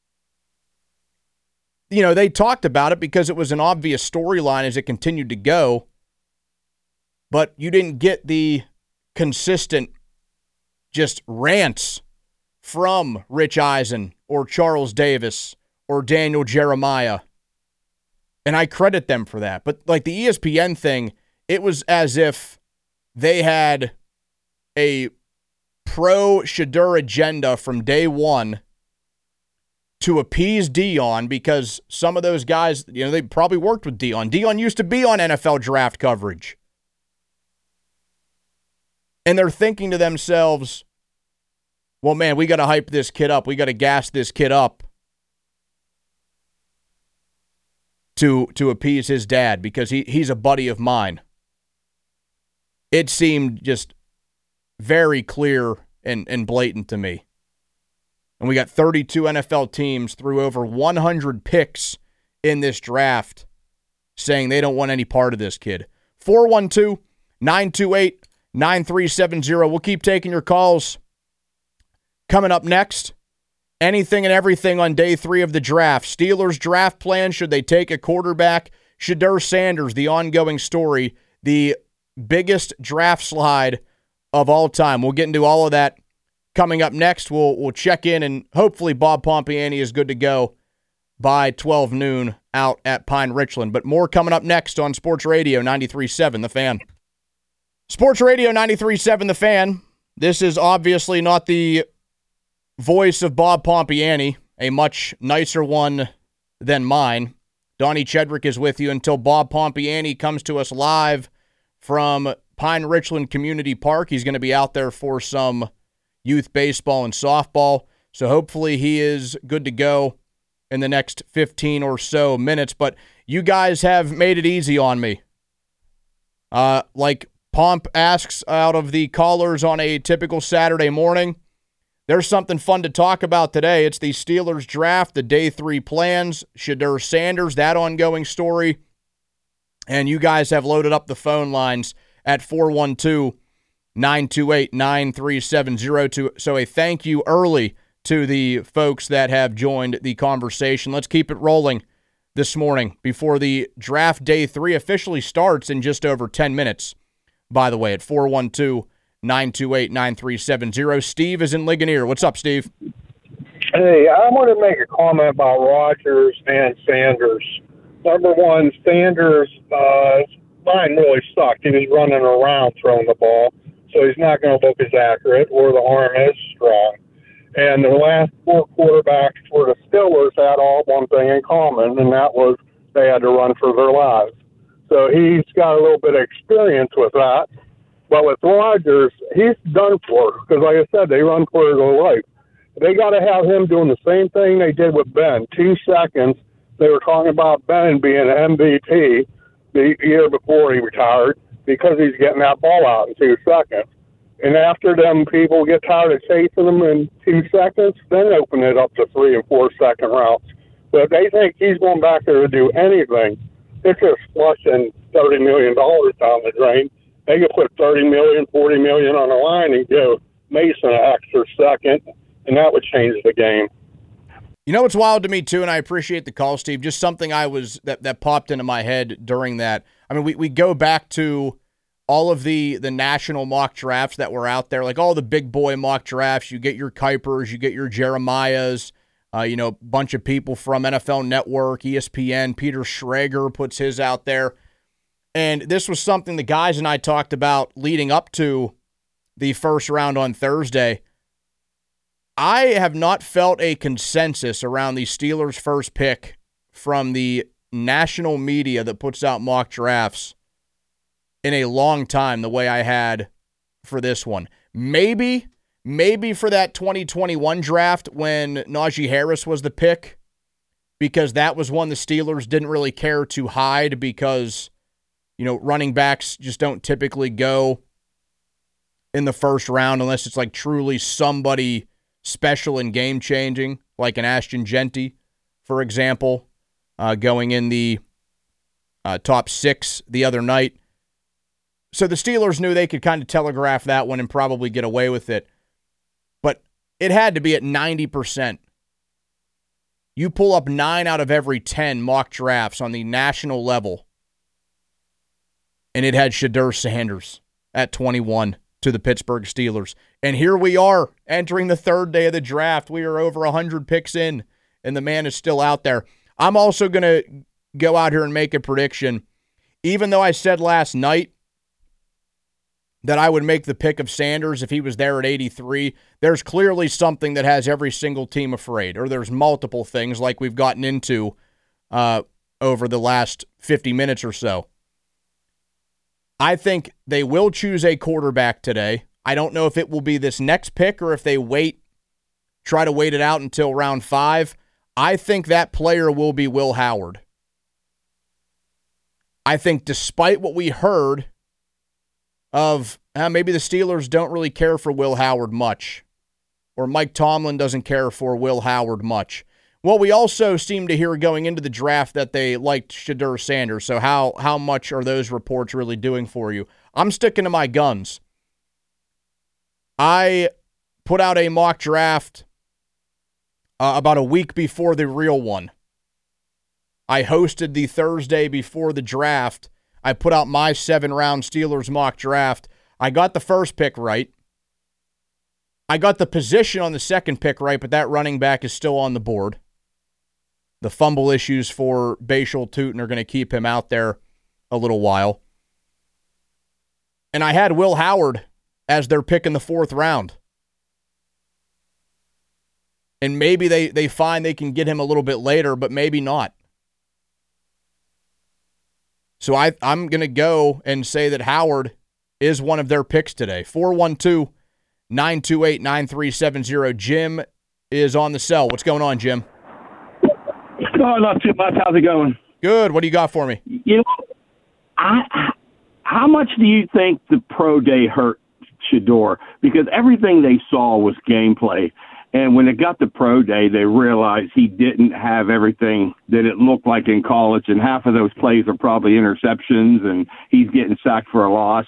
You know, they talked about it because it was an obvious storyline as it continued to go, but you didn't get the consistent just rants from Rich Eisen or Charles Davis or Daniel Jeremiah. And I credit them for that. But like the ESPN thing, it was as if they had a pro-Shedeur agenda from day one to appease Dion, because some of those guys, you know, they probably worked with Dion. Dion used to be on NFL draft coverage. And they're thinking to themselves, well, man, we got to hype this kid up. We got to gas this kid up to appease his dad because he's a buddy of mine. It seemed just very clear and blatant to me. And we got 32 NFL teams through over 100 picks in this draft saying they don't want any part of this kid. 412-928-9370. We'll keep taking your calls. Coming up next, anything and everything on day 3 of the draft. Steelers draft plan, should they take a quarterback? Shedeur Sanders, the ongoing story, the biggest draft slide of all time. We'll get into all of that coming up next. We'll check in, and hopefully Bob Pompiani is good to go by 12 noon out at Pine Richland. But more coming up next on Sports Radio 93.7 The Fan. Sports Radio 93.7 The Fan. This is obviously not the voice of Bob Pompiani, a much nicer one than mine. Donnie Chedrick is with you until Bob Pompiani comes to us live from Pine Richland Community Park. He's going to be out there for some youth baseball and softball, so hopefully he is good to go in the next 15 or so minutes. But you guys have made it easy on me. Like Pomp asks out of the callers on a typical Saturday morning, there's something fun to talk about today. It's the Steelers draft, the day 3 plans, Shedeur Sanders, that ongoing story. And you guys have loaded up the phone lines at 412-928-9370. So a thank you early to the folks that have joined the conversation. Let's keep it rolling this morning before the draft day 3 officially starts in just over 10 minutes. By the way, at 412-928-9370. Steve is in Ligonier. What's up, Steve? Hey, I want to make a comment about Rodgers and Sanders. Number one, Sanders, mine really sucked. He was running around throwing the ball, so he's not going to look as accurate, or the arm is strong. And the last 4 quarterbacks for the Steelers had all one thing in common, and that was they had to run for their lives. So he's got a little bit of experience with that. But with Rodgers, he's done for, because like I said, they run for their life. They got to have him doing the same thing they did with Ben. 2 seconds. They were talking about Ben being an MVP the year before he retired because he's getting that ball out in 2 seconds. And after them people get tired of chasing them in 2 seconds, then open it up to 3 and 4 second routes. But if they think he's going back there to do anything, they're just flushing $30 million down the drain. They could put $30 million, $40 million on the line and give Mason an extra second, and that would change the game. You know what's wild to me, too, and I appreciate the call, Steve, just something that popped into my head during that. I mean, we go back to all of the national mock drafts that were out there, like all the big boy mock drafts. You get your Kuipers, you get your Jeremiahs, bunch of people from NFL Network, ESPN, Peter Schrager puts his out there. And this was something the guys and I talked about leading up to the first round on Thursday. I have not felt a consensus around the Steelers' first pick from the national media that puts out mock drafts in a long time the way I had for this one. Maybe for that 2021 draft when Najee Harris was the pick, because that was one the Steelers didn't really care to hide because, running backs just don't typically go in the first round unless it's like truly somebody special and game-changing, like an Ashton Genty, for example, going in the top 6 the other night. So the Steelers knew they could kind of telegraph that one and probably get away with it. But it had to be at 90%. You pull up 9 out of every 10 mock drafts on the national level, and it had Shedeur Sanders at 21 to the Pittsburgh Steelers. And here we are entering the 3rd day of the draft. We are over 100 picks in, and the man is still out there. I'm also going to go out here and make a prediction. Even though I said last night that I would make the pick of Sanders if he was there at 83, there's clearly something that has every single team afraid, or there's multiple things like we've gotten into over the last 50 minutes or so. I think they will choose a quarterback today. I don't know if it will be this next pick or if they try to wait it out until round 5. I think that player will be Will Howard. I think despite what we heard of maybe the Steelers don't really care for Will Howard much, or Mike Tomlin doesn't care for Will Howard much. Well, we also seem to hear going into the draft that they liked Shedeur Sanders, so how much are those reports really doing for you? I'm sticking to my guns. I put out a mock draft about a week before the real one. I hosted the Thursday before the draft. I put out my 7-round Steelers mock draft. I got the first pick right. I got the position on the second pick right, but that running back is still on the board. The fumble issues for Bashal Tutin are going to keep him out there a little while. And I had Will Howard as their pick in the 4th round. And maybe they find they can get him a little bit later, but maybe not. So I'm going to go and say that Howard is one of their picks today. 412-928-9370. Jim is on the cell. What's going on, Jim? Oh, not too much. How's it going? Good. What do you got for me? How much do you think the pro day hurt Shedeur? Because everything they saw was gameplay. And when it got to pro day, they realized he didn't have everything that it looked like in college. And half of those plays are probably interceptions, and he's getting sacked for a loss.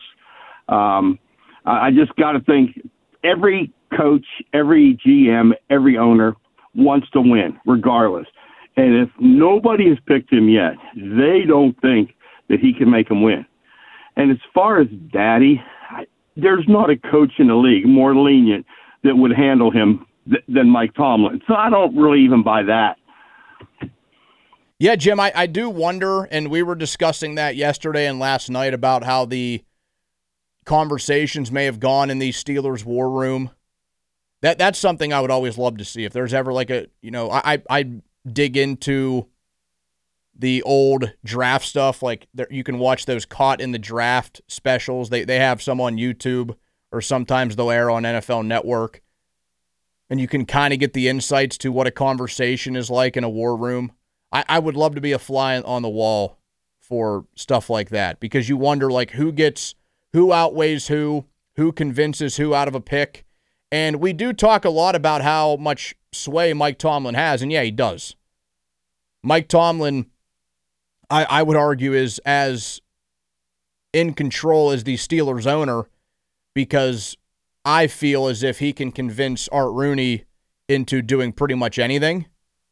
I just got to think every coach, every GM, every owner wants to win regardless. And if nobody has picked him yet, they don't think that he can make them win. And as far as Daddy, there's not a coach in the league more lenient that would handle him than Mike Tomlin. So I don't really even buy that. Yeah, Jim, I do wonder, and we were discussing that yesterday and last night about how the conversations may have gone in the Steelers war room. That's something I would always love to see. If there's ever like I dig into the old draft stuff, like you can watch those Caught in the Draft specials. They have some on YouTube, or sometimes they'll air on NFL Network. And you can kind of get the insights to what a conversation is like in a war room. I would love to be a fly on the wall for stuff like that, because you wonder like who outweighs who convinces who out of a pick. And we do talk a lot about how much sway Mike Tomlin has, and yeah, he does. Mike Tomlin, I would argue, is as in control as the Steelers owner, because I feel as if he can convince Art Rooney into doing pretty much anything.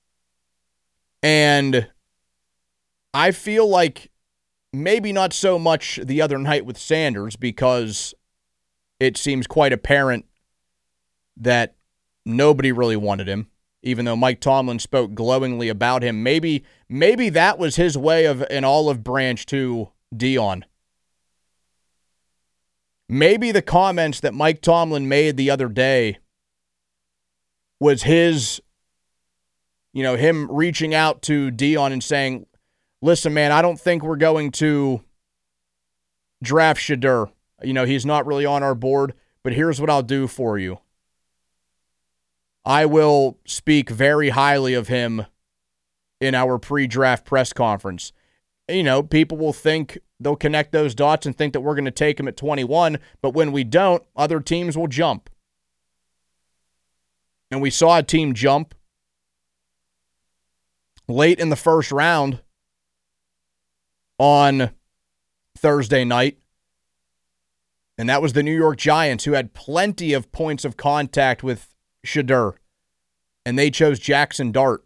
And I feel like maybe not so much the other night with Sanders, because it seems quite apparent that nobody really wanted him, even though Mike Tomlin spoke glowingly about him. Maybe that was his way of an olive branch to Dion. Maybe the comments that Mike Tomlin made the other day was his, him reaching out to Dion and saying, listen, man, I don't think we're going to draft Shedeur. He's not really on our board, but here's what I'll do for you. I will speak very highly of him in our pre-draft press conference. People will think they'll connect those dots and think that we're going to take him at 21, but when we don't, other teams will jump. And we saw a team jump late in the first round on Thursday night, and that was the New York Giants, who had plenty of points of contact with Shedeur, and they chose Jackson Dart.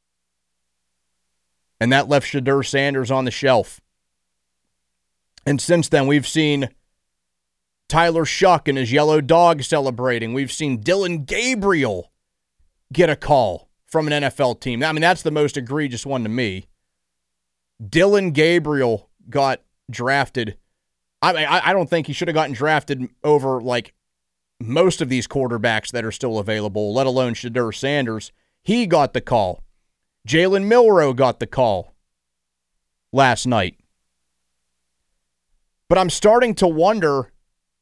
And that left Shedeur Sanders on the shelf. And since then, we've seen Tyler Shuck and his yellow dog celebrating. We've seen Dylan Gabriel get a call from an NFL team. I mean, that's the most egregious one to me. Dylan Gabriel got drafted. I don't think he should have gotten drafted over, most of these quarterbacks that are still available, let alone Shedeur Sanders. He got the call. Jalen Milroe got the call last night. But I'm starting to wonder,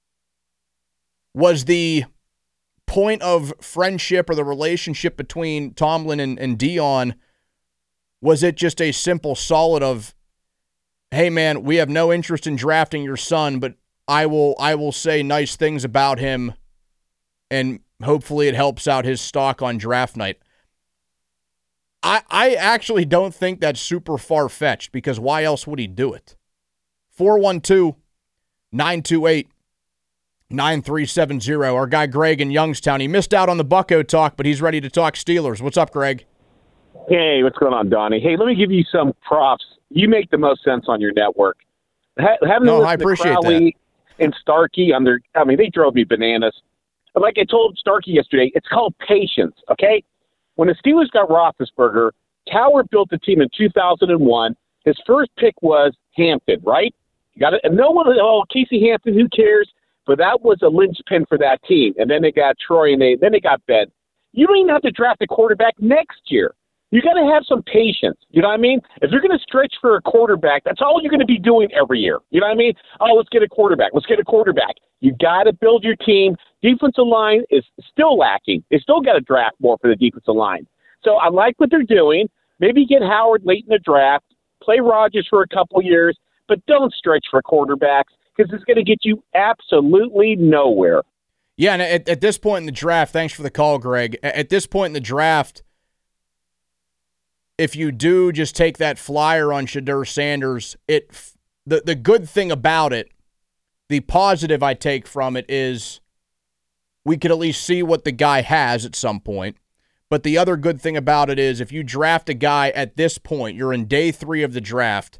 was the point of friendship or the relationship between Tomlin and Deion, was it just a simple solid of, hey man, we have no interest in drafting your son, but I will say nice things about him, and hopefully it helps out his stock on draft night. I actually don't think that's super far-fetched, because why else would he do it? 412-928-9370. Our guy Greg in Youngstown. He missed out on the Bucko talk, but he's ready to talk Steelers. What's up, Greg? Hey, what's going on, Donnie? Hey, let me give you some props. You make the most sense on your network. Having I appreciate Crowley and Starkey they drove me bananas. Like I told Starkey yesterday, it's called patience, okay? When the Steelers got Roethlisberger, Cowher built the team in 2001. His first pick was Hampton, right? You got it, and no one, Casey Hampton, who cares? But that was a linchpin for that team. And then they got Troy, and then they got Ben. You don't even have to draft a quarterback next year. You got to have some patience. You know what I mean? If you're going to stretch for a quarterback, that's all you're going to be doing every year. You know what I mean? Oh, let's get a quarterback. You got to build your team. Defensive line is still lacking. They still got to draft more for the defensive line. So I like what they're doing. Maybe get Howard late in the draft, play Rodgers for a couple years, but don't stretch for quarterbacks, because it's going to get you absolutely nowhere. Yeah, and at this point in the draft, thanks for the call, Greg. At this point in the draft, if you do just take that flyer on Shedeur Sanders, the good thing about it, the positive I take from it is we could at least see what the guy has at some point. But the other good thing about it is if you draft a guy at this point, you're in day 3 of the draft,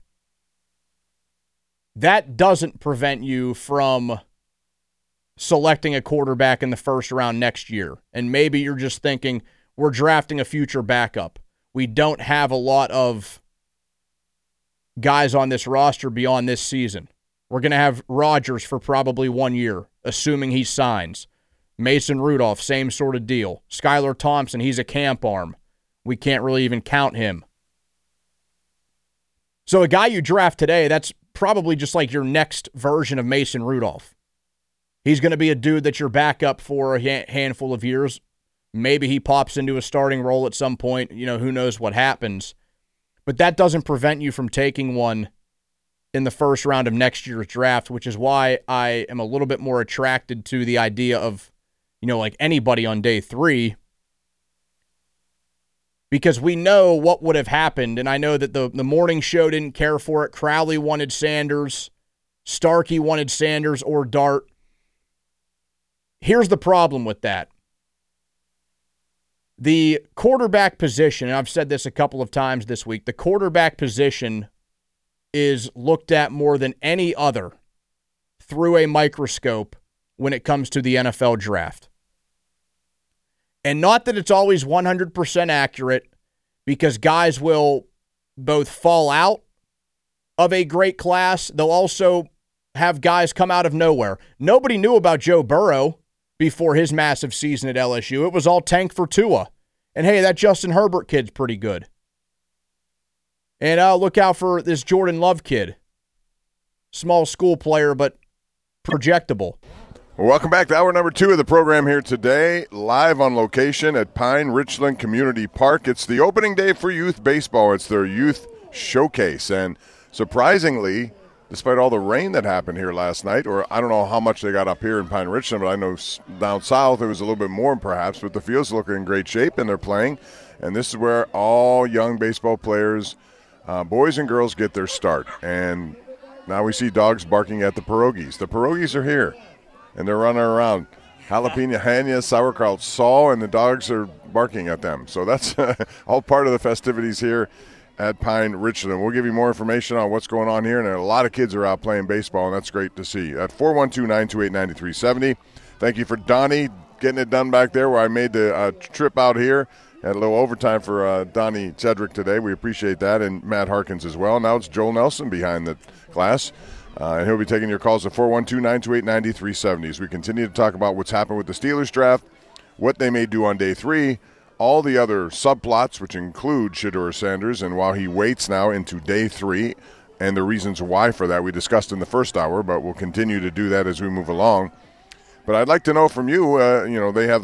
that doesn't prevent you from selecting a quarterback in the first round next year. And maybe you're just thinking, we're drafting a future backup. We don't have a lot of guys on this roster beyond this season. We're going to have Rodgers for probably 1 year, assuming he signs. Mason Rudolph, same sort of deal. Skylar Thompson, he's a camp arm. We can't really even count him. So a guy you draft today, that's probably just like your next version of Mason Rudolph. He's going to be a dude that's your backup for a handful of years. Maybe he pops into a starting role at some point. Who knows what happens. But that doesn't prevent you from taking one in the first round of next year's draft, which is why I am a little bit more attracted to the idea of, like anybody on day 3, because we know what would have happened, and I know that the morning show didn't care for it. Crowley wanted Sanders. Starkey wanted Sanders or Dart. Here's the problem with that. The quarterback position, and I've said this a couple of times this week, the quarterback position is looked at more than any other through a microscope when it comes to the NFL draft. And not that it's always 100% accurate, because guys will both fall out of a great class. They'll also have guys come out of nowhere. Nobody knew about Joe Burrow before his massive season at LSU. It was all tank for Tua. And hey, that Justin Herbert kid's pretty good. And look out for this Jordan Love kid. Small school player, but projectable. Well, welcome back to hour number 2 of the program here today, live on location at Pine Richland Community Park. It's the opening day for youth baseball. It's their youth showcase. And surprisingly, despite all the rain that happened here last night, or I don't know how much they got up here in Pine Richland, but I know down south it was a little bit more perhaps, but the field's looking in great shape and they're playing. And this is where all young baseball players, boys and girls, get their start. And now we see dogs barking at the pierogies. The pierogies are here, and they're running around. Jalapeno, sauerkraut, Saul, and the dogs are barking at them. So that's all part of the festivities here at Pine Richland. We'll give you more information on what's going on here, and a lot of kids are out playing baseball, and that's great to see. At 412-928-9370. Thank you for Donnie getting it done back there where I made the trip out here. Had a little overtime for Donnie Cedric today. We appreciate that, and Matt Harkins as well. Now it's Joel Nelson behind the glass, and he'll be taking your calls at 412-928-9370 as we continue to talk about what's happened with the Steelers draft, what they may do on day 3, all the other subplots, which include Shedeur Sanders, and while he waits now into day 3, and the reasons why for that we discussed in the first hour, but we'll continue to do that as we move along. But I'd like to know from you, they have the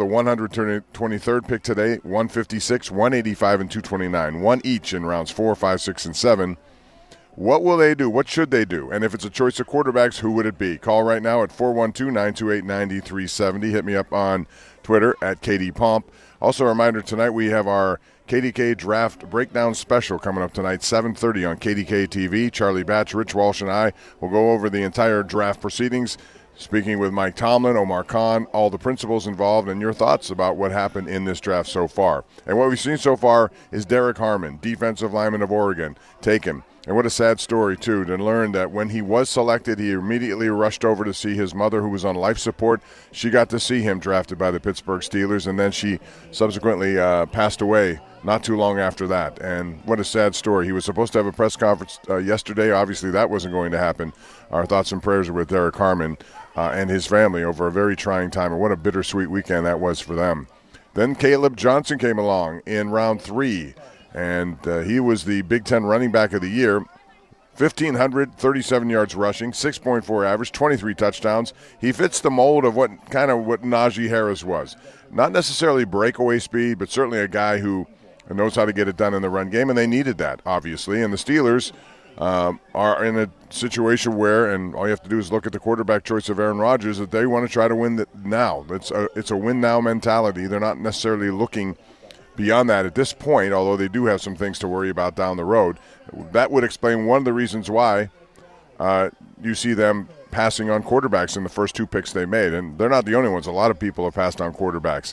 123rd pick today, 156, 185, and 229, one each in rounds 4, 5, 6, and 7. What will they do? What should they do? And if it's a choice of quarterbacks, who would it be? Call right now at 412-928-9370. Hit me up on Twitter at KD Pomp. Also a reminder, tonight we have our KDK Draft Breakdown Special coming up tonight, 7:30 on KDK TV. Charlie Batch, Rich Walsh, and I will go over the entire draft proceedings, speaking with Mike Tomlin, Omar Khan, all the principals involved, and your thoughts about what happened in this draft so far. And what we've seen so far is Derek Harmon, defensive lineman of Oregon, take him. And what a sad story, too, to learn that when he was selected, he immediately rushed over to see his mother, who was on life support. She got to see him drafted by the Pittsburgh Steelers, and then she subsequently passed away not too long after that. And what a sad story. He was supposed to have a press conference yesterday. Obviously, that wasn't going to happen. Our thoughts and prayers are with Derek Harmon and his family over a very trying time, and what a bittersweet weekend that was for them. Then Caleb Johnson came along in round 3, and he was the Big Ten running back of the year. 1,537 yards rushing, 6.4 average, 23 touchdowns. He fits the mold of what Najee Harris was. Not necessarily breakaway speed, but certainly a guy who knows how to get it done in the run game, and they needed that, obviously. And the Steelers are in a situation where, and all you have to do is look at the quarterback choice of Aaron Rodgers, that they want to try to win now. It's a win-now mentality. They're not necessarily looking beyond that at this point, although they do have some things to worry about down the road. That would explain one of the reasons why you see them passing on quarterbacks in the first 2 picks they made. And they're not the only ones. A lot of people have passed on quarterbacks.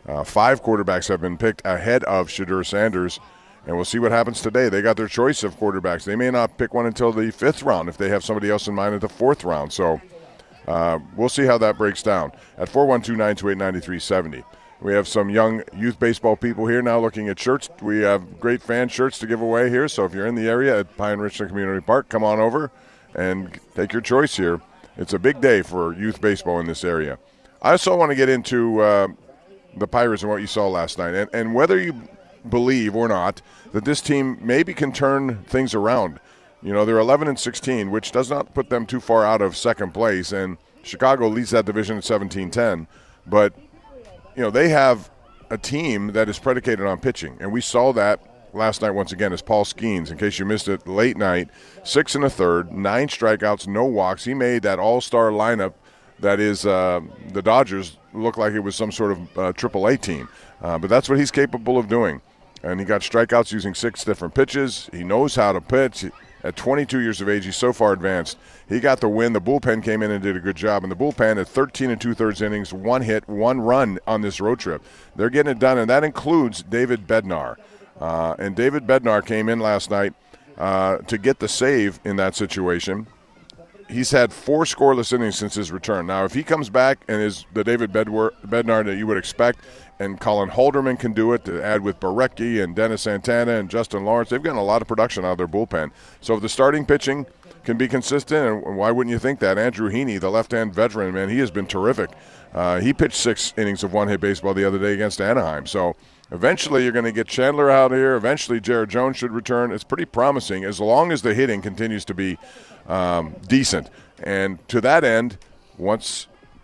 5 quarterbacks have been picked ahead of Shedeur Sanders, and we'll see what happens today. They got their choice of quarterbacks. They may not pick one until the 5th round if they have somebody else in mind at the 4th round. So we'll see how that breaks down. At 412-928-9370. We have some young youth baseball people here now looking at shirts. We have great fan shirts to give away here, so if you're in the area at Pine Richland Community Park, come on over and take your choice here. It's a big day for youth baseball in this area. I also want to get into the Pirates and what you saw last night, and whether you believe or not that this team maybe can turn things around. You know, they're 11-16, which does not put them too far out of second place, and Chicago leads that division at 17-10, but they have a team that is predicated on pitching, and we saw that last night once again as Paul Skeens, in case you missed it, late night, 6 1/3, 9 strikeouts, no walks. He made that all-star lineup that is the Dodgers look like it was some sort of AAA team, but that's what he's capable of doing. And he got strikeouts using 6 different pitches. He knows how to pitch. At 22 years of age, he's so far advanced. He got the win. The bullpen came in and did a good job. And the bullpen at 13 2/3 innings, 1 hit, 1 run on this road trip. They're getting it done, and that includes David Bednar. And David Bednar came in last night to get the save in that situation. He's had 4 scoreless innings since his return. Now, if he comes back and is the David Bednar that you would expect, and Colin Holderman can do it, to add with Barecki and Dennis Santana and Justin Lawrence, they've gotten a lot of production out of their bullpen. So if the starting pitching can be consistent, and why wouldn't you think that? Andrew Heaney, the left-hand veteran, man, he has been terrific. He pitched 6 innings of 1-hit baseball the other day against Anaheim. So eventually you're going to get Chandler out here. Eventually Jared Jones should return. It's pretty promising as long as the hitting continues to be decent. And to that end, once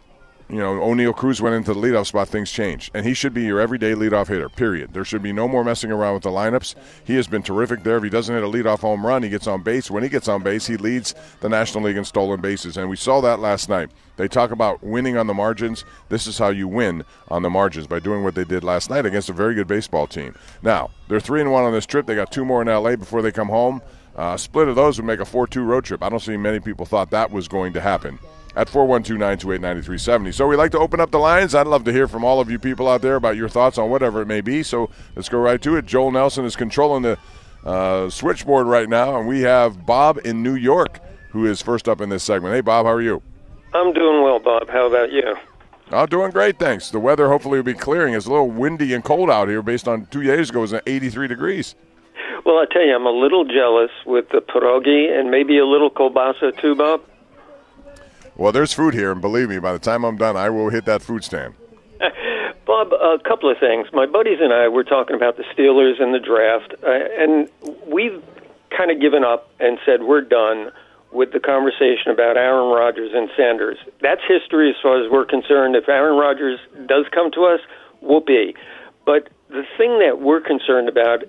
O'Neal Cruz went into the leadoff spot, things changed. And he should be your everyday leadoff hitter, period. There should be no more messing around with the lineups. He has been terrific there. If he doesn't hit a leadoff home run, he gets on base. When he gets on base, he leads the National League in stolen bases. And we saw that last night. They talk about winning on the margins. This is how you win on the margins, by doing what they did last night against a very good baseball team. Now, they're 3-1 on this trip. They got 2 more in L.A. before they come home. Split of those would make a 4-2 road trip. I don't see many people thought that was going to happen. At 412-928-9370. So we like to open up the lines. I'd love to hear from all of you people out there about your thoughts on whatever it may be. So let's go right to it. Joel Nelson is controlling the switchboard right now, and we have Bob in New York, who is first up in this segment. Hey, Bob, how are you? I'm doing well, Bob. How about you? Oh, doing great, thanks. The weather hopefully will be clearing. It's a little windy and cold out here based on 2 days ago. It was at 83 degrees. Well, I tell you, I'm a little jealous with the pierogi and maybe a little kielbasa too, Bob. Well, there's food here, and believe me, by the time I'm done, I will hit that food stand. Bob, a couple of things. My buddies and I were talking about the Steelers and the draft, and we've kind of given up and said we're done with the conversation about Aaron Rodgers and Sanders. That's history as far as we're concerned. If Aaron Rodgers does come to us, whoopee. But the thing that we're concerned about,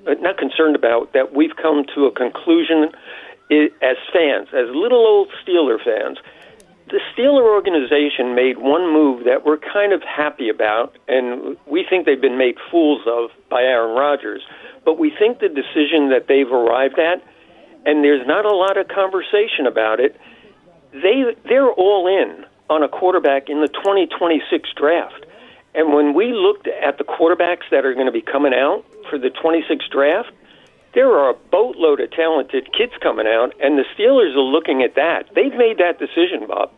that we've come to a conclusion as fans, as little old Steeler fans, the Steeler organization made one move that we're kind of happy about, and we think they've been made fools of by Aaron Rodgers. But we think the decision that they've arrived at, and there's not a lot of conversation about it, they're all in on a quarterback in the 2026 draft. And when we looked at the quarterbacks that are going to be coming out for the 26 draft, there are a boatload of talented kids coming out, and the Steelers are looking at that. They've made that decision, Bob.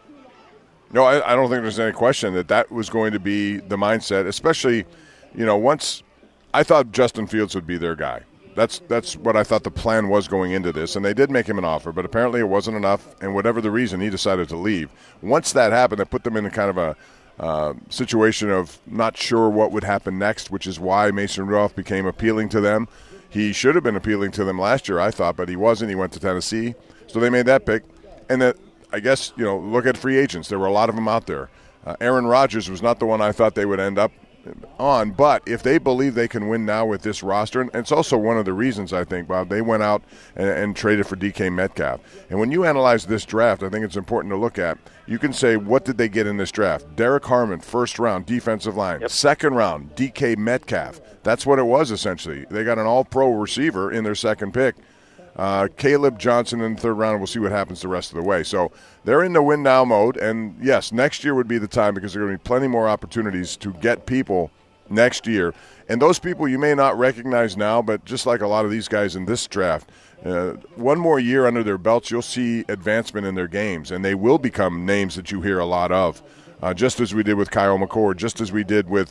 No, I don't think there's any question that was going to be the mindset, especially, once I thought Justin Fields would be their guy. That's what I thought the plan was going into this, and they did make him an offer, but apparently it wasn't enough, and whatever the reason, he decided to leave. Once that happened, it put them in kind of a situation of not sure what would happen next, which is why Mason Rudolph became appealing to them. He should have been appealing to them last year, I thought, but he wasn't. He went to Tennessee, so they made that pick. And that, I guess, look at free agents. There were a lot of them out there. Aaron Rodgers was not the one I thought they would end up on, but if they believe they can win now with this roster, and it's also one of the reasons, I think, Bob, they went out and traded for DK Metcalf. And when you analyze this draft, I think it's important to look at, you can say, what did they get in this draft? Derek Harmon, first round, defensive line. Yep. Second round, DK Metcalf. That's what it was, essentially. They got an all-pro receiver in their second pick. Caleb Johnson in the third round. We'll see what happens the rest of the way. So they're in the win-now mode, and, yes, next year would be the time because there are going to be plenty more opportunities to get people next year. And those people you may not recognize now, but just like a lot of these guys in this draft, one more year under their belts, you'll see advancement in their games, and they will become names that you hear a lot of, just as we did with Kyle McCord, just as we did with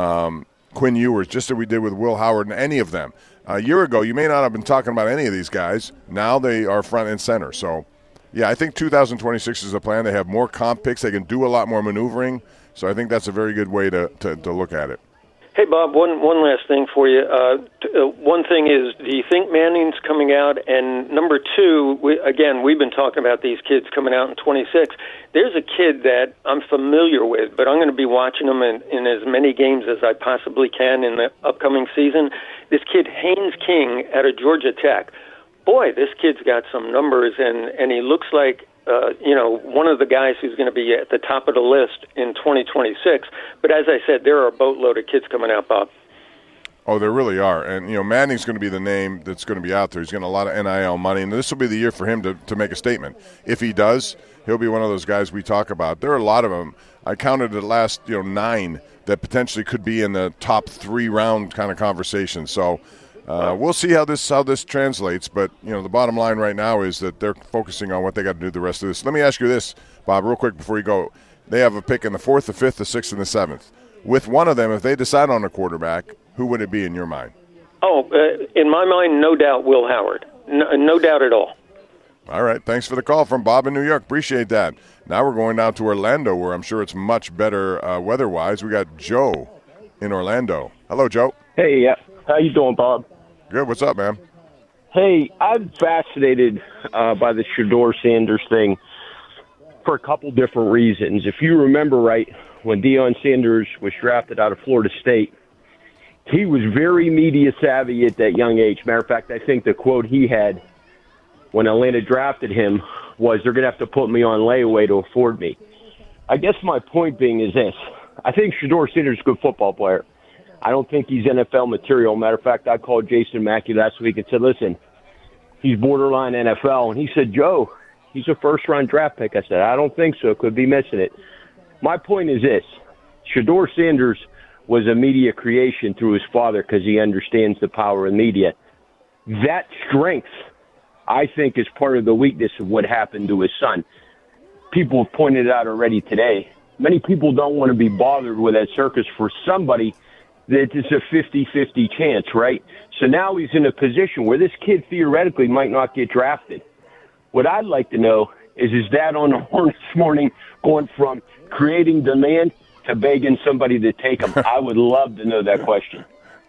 Quinn Ewers, just as we did with Will Howard, and any of them. A year ago, you may not have been talking about any of these guys. Now they are front and center. So, yeah, I think 2026 is the plan. They have more comp picks. They can do a lot more maneuvering. So I think that's a very good way to look at it. Hey, Bob, one last thing for you. One thing is, do you think Manning's coming out? And number two, we've been talking about these kids coming out in 26. There's a kid that I'm familiar with, but I'm going to be watching him in as many games as I possibly can in the upcoming season. This kid, Haynes King, out of Georgia Tech. Boy, this kid's got some numbers, and he looks like one of the guys who's going to be at the top of the list in 2026. But as I said, there are a boatload of kids coming out, Bob. Oh, there really are. And, Manning's going to be the name that's going to be out there. He's getting a lot of NIL money, and this will be the year for him to make a statement. If he does, he'll be one of those guys we talk about. There are a lot of them. I counted the last 9 that potentially could be in the top 3-round kind of conversation. So we'll see how this translates. But, the bottom line right now is that they're focusing on what they got to do the rest of this. Let me ask you this, Bob, real quick before you go. They have a pick in the 4th, the 5th, the 6th, and the 7th. With one of them, if they decide on a quarterback, who would it be in your mind? Oh, in my mind, no doubt Will Howard. No doubt at all. All right. Thanks for the call from Bob in New York. Appreciate that. Now we're going down to Orlando, where I'm sure it's much better weather-wise. We got Joe in Orlando. Hello, Joe. Hey, how you doing, Bob? Good. What's up, man? Hey, I'm fascinated by the Shedeur Sanders thing. for a couple different reasons. If you remember right, when Deion Sanders was drafted out of Florida State, he was very media savvy at that young age. Matter of fact, I think the quote he had when Atlanta drafted him was, "They're going to have to put me on layaway to afford me." I guess my point being is this. I think Shedeur Sanders is a good football player. I don't think he's NFL material. Matter of fact, I called Jason Mackey last week and said, listen, he's borderline NFL. And he said, Joe, he's a first-round draft pick. I said, I don't think so. Could be missing it. My point is this. Shedeur Sanders was a media creation through his father because he understands the power of media. That strength, I think, is part of the weakness of what happened to his son. People have pointed it out already today. Many people don't want to be bothered with that circus for somebody that is a 50-50 chance, right? So now he's in a position where this kid theoretically might not get drafted. What I'd like to know is his dad on the horn this morning going from creating demand to begging somebody to take him? I would love to know that question.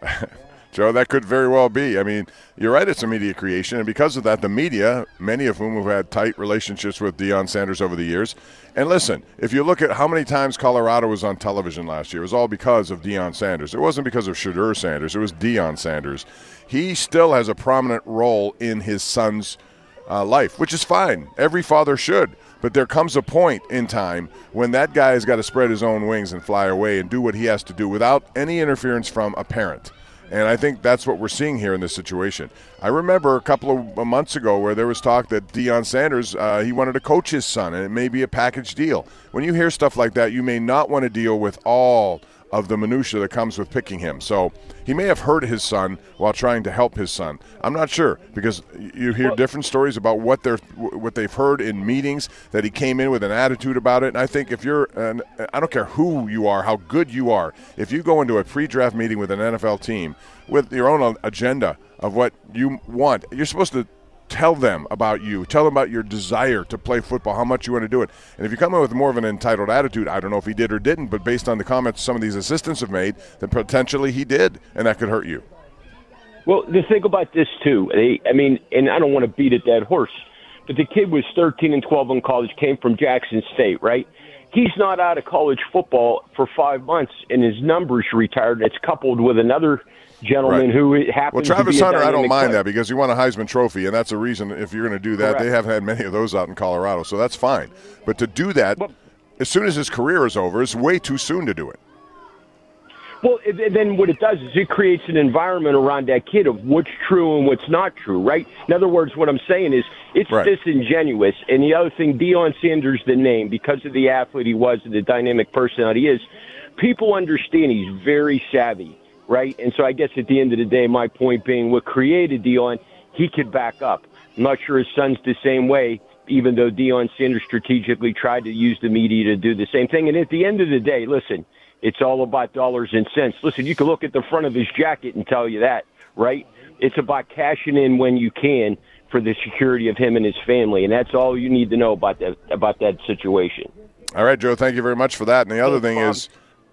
Joe, that could very well be. I mean, you're right, it's a media creation, and because of that, the media, many of whom have had tight relationships with Deion Sanders over the years. And listen, if you look at how many times Colorado was on television last year, it was all because of Deion Sanders. It wasn't because of Shedeur Sanders. It was Deion Sanders. He still has a prominent role in his son's life, which is fine. Every father should. But there comes a point in time when that guy has got to spread his own wings and fly away and do what he has to do without any interference from a parent. And I think that's what we're seeing here in this situation. I remember a couple of months ago where there was talk that Deion Sanders, he wanted to coach his son, and it may be a package deal. When you hear stuff like that, you may not want to deal with all of the minutia that comes with picking him. So he may have hurt his son while trying to help his son. I'm not sure, because you hear different stories about what they've heard in meetings, that he came in with an attitude about it. And I think if you're I don't care who you are, how good you are, if you go into a pre-draft meeting with an NFL team with your own agenda of what you want, you're supposed to tell them about you. Tell them about your desire to play football, how much you want to do it. And if you come in with more of an entitled attitude, I don't know if he did or didn't, but based on the comments some of these assistants have made, then potentially he did, and that could hurt you. Well, the thing about this, too, I mean, and I don't want to beat a dead horse, but the kid was 13 and 12 in college, came from Jackson State, right? He's not out of college football for 5 months, and his numbers retired. It's coupled with another gentleman who happens to be Travis Hunter, I don't mind player. that because he won a Heisman Trophy, and that's a reason if you're going to do that. Correct. They haven't had many of those out in Colorado, so that's fine. But to do that, as soon as his career is over, it's way too soon to do it. Well, then what it does is it creates an environment around that kid of what's true and what's not true, right? In other words, what I'm saying is it's disingenuous. And the other thing, Deion Sanders, the name, because of the athlete he was and the dynamic personality he is, people understand he's very savvy, right? And so I guess at the end of the day, my point being what created Deion, he could back up. I'm not sure his son's the same way, even though Deion Sanders strategically tried to use the media to do the same thing. And at the end of the day, listen, it's all about dollars and cents. Listen, you can look at the front of his jacket and tell you that, right? It's about cashing in when you can for the security of him and his family, and that's all you need to know about that situation. All right, Joe, thank you very much for that. And the other thing is,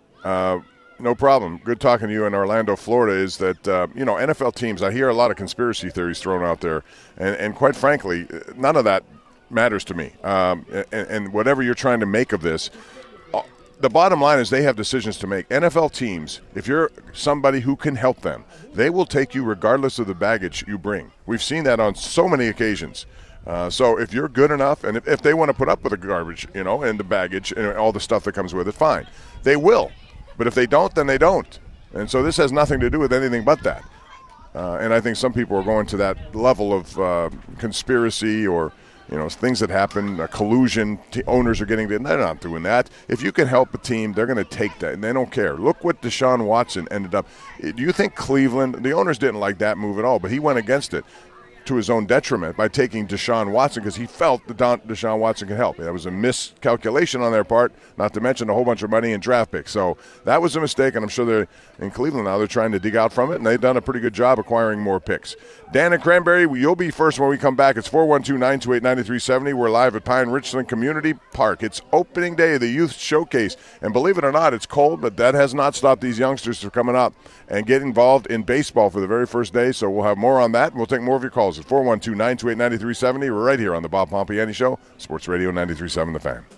no problem. Good talking to you in Orlando, Florida, is that, NFL teams, I hear a lot of conspiracy theories thrown out there, and quite frankly, none of that matters to me. And whatever you're trying to make of this, the bottom line is they have decisions to make. NFL teams, if you're somebody who can help them, they will take you regardless of the baggage you bring. We've seen that on so many occasions. So if you're good enough, and if they want to put up with the garbage, and the baggage and all the stuff that comes with it, fine. They will. But if they don't, then they don't. And so this has nothing to do with anything but that. And I think some people are going to that level of conspiracy or things that happen, collusion, owners are getting – they're not doing that. If you can help a team, they're going to take that, and they don't care. Look what Deshaun Watson ended up – do you think Cleveland – the owners didn't like that move at all, but he went against it to his own detriment by taking Deshaun Watson because he felt that Deshaun Watson could help. That was a miscalculation on their part, not to mention a whole bunch of money in draft picks. So that was a mistake, and I'm sure they're in Cleveland now. They're trying to dig out from it, and they've done a pretty good job acquiring more picks. Dan and Cranberry, you'll be first when we come back. It's 412-928-9370. We're live at Pine Richland Community Park. It's opening day of the Youth Showcase, and believe it or not, it's cold, but that has not stopped these youngsters from coming up and get involved in baseball for the very first day. So we'll have more on that, and we'll take more of your calls us at 412-928-9370. We're right here on the Bob Pompiani Show, Sports Radio 93.7 The Fan.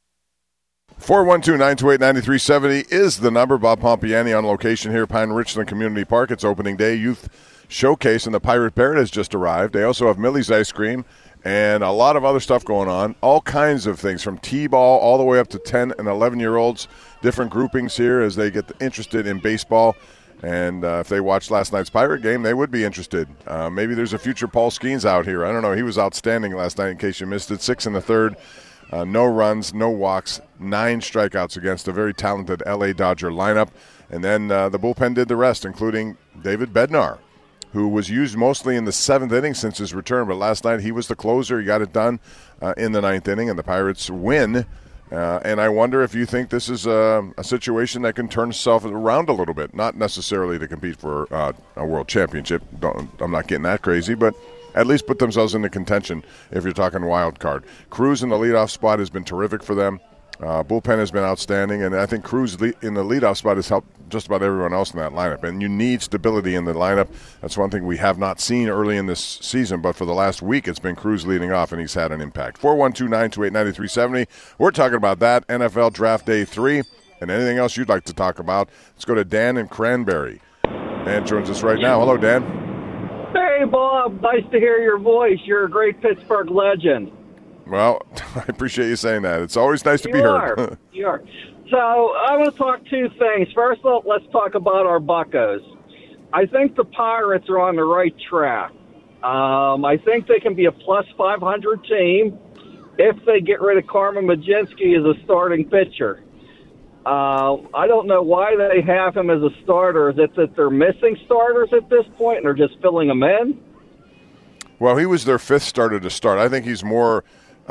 412-928-9370 is the number. Bob Pompiani on location here at Pine Richland Community Park. It's opening day youth showcase, and the Pirate Parrot has just arrived. They also have Millie's Ice Cream and a lot of other stuff going on. All kinds of things, from T-ball all the way up to 10 and 11-year-olds. Different groupings here as they get interested in baseball. And if they watched last night's Pirate game, they would be interested. Maybe there's a future Paul Skeens out here. I don't know. He was outstanding last night, in case you missed it. 6 in the third. No runs, no walks, 9 strikeouts against a very talented L.A. Dodger lineup. And then the bullpen did the rest, including David Bednar, who was used mostly in the 7th inning since his return. But last night he was the closer. He got it done in the 9th inning, and the Pirates win. And I wonder if you think this is a situation that can turn itself around a little bit, not necessarily to compete for a world championship. I'm not getting that crazy, but at least put themselves into contention if you're talking wild card. Cruz in the leadoff spot has been terrific for them. Bullpen has been outstanding, and I think Cruz in the leadoff spot has helped just about everyone else in that lineup. And you need stability in the lineup. That's one thing we have not seen early in this season, but for the last week it's been Cruz leading off, and he's had an impact. 412-928-9370. We're talking about that, NFL Draft Day 3, and anything else you'd like to talk about. Let's go to Dan in Cranberry. Dan joins us right now. Hello, Dan. Hey, Bob. Nice to hear your voice. You're a great Pittsburgh legend. Well, I appreciate you saying that. It's always nice to be heard. You are. So I want to talk 2 things. First of all, let's talk about our Buccos. I think the Pirates are on the right track. I think they can be a plus 500 team if they get rid of Carmen Mlodzinski as a starting pitcher. I don't know why they have him as a starter. Is it that they're missing starters at this point and they're just filling them in? Well, he was their 5th starter to start. I think he's more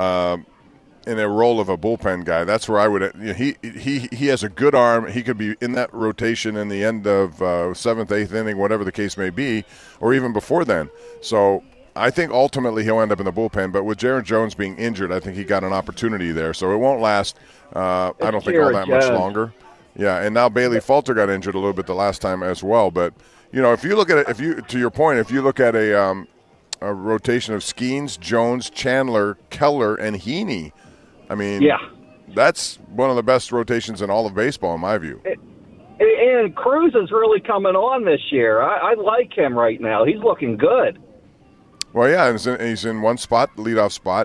in a role of a bullpen guy. That's where I would. He has a good arm. He could be in that rotation in the end of 7th, 8th inning, whatever the case may be, or even before then. So I think ultimately he'll end up in the bullpen. But with Jaron Jones being injured, I think he got an opportunity there. So it won't last. I don't think all that much longer. Yeah, and now Bailey Falter got injured a little bit the last time as well. But if you look at it, to your point, if you look at a rotation of Skeens, Jones, Chandler, Keller, and Heaney, I mean, that's one of the best rotations in all of baseball, in my view. And Cruz is really coming on this year. I like him right now. He's looking good. Well, yeah, he's in one spot, the leadoff spot.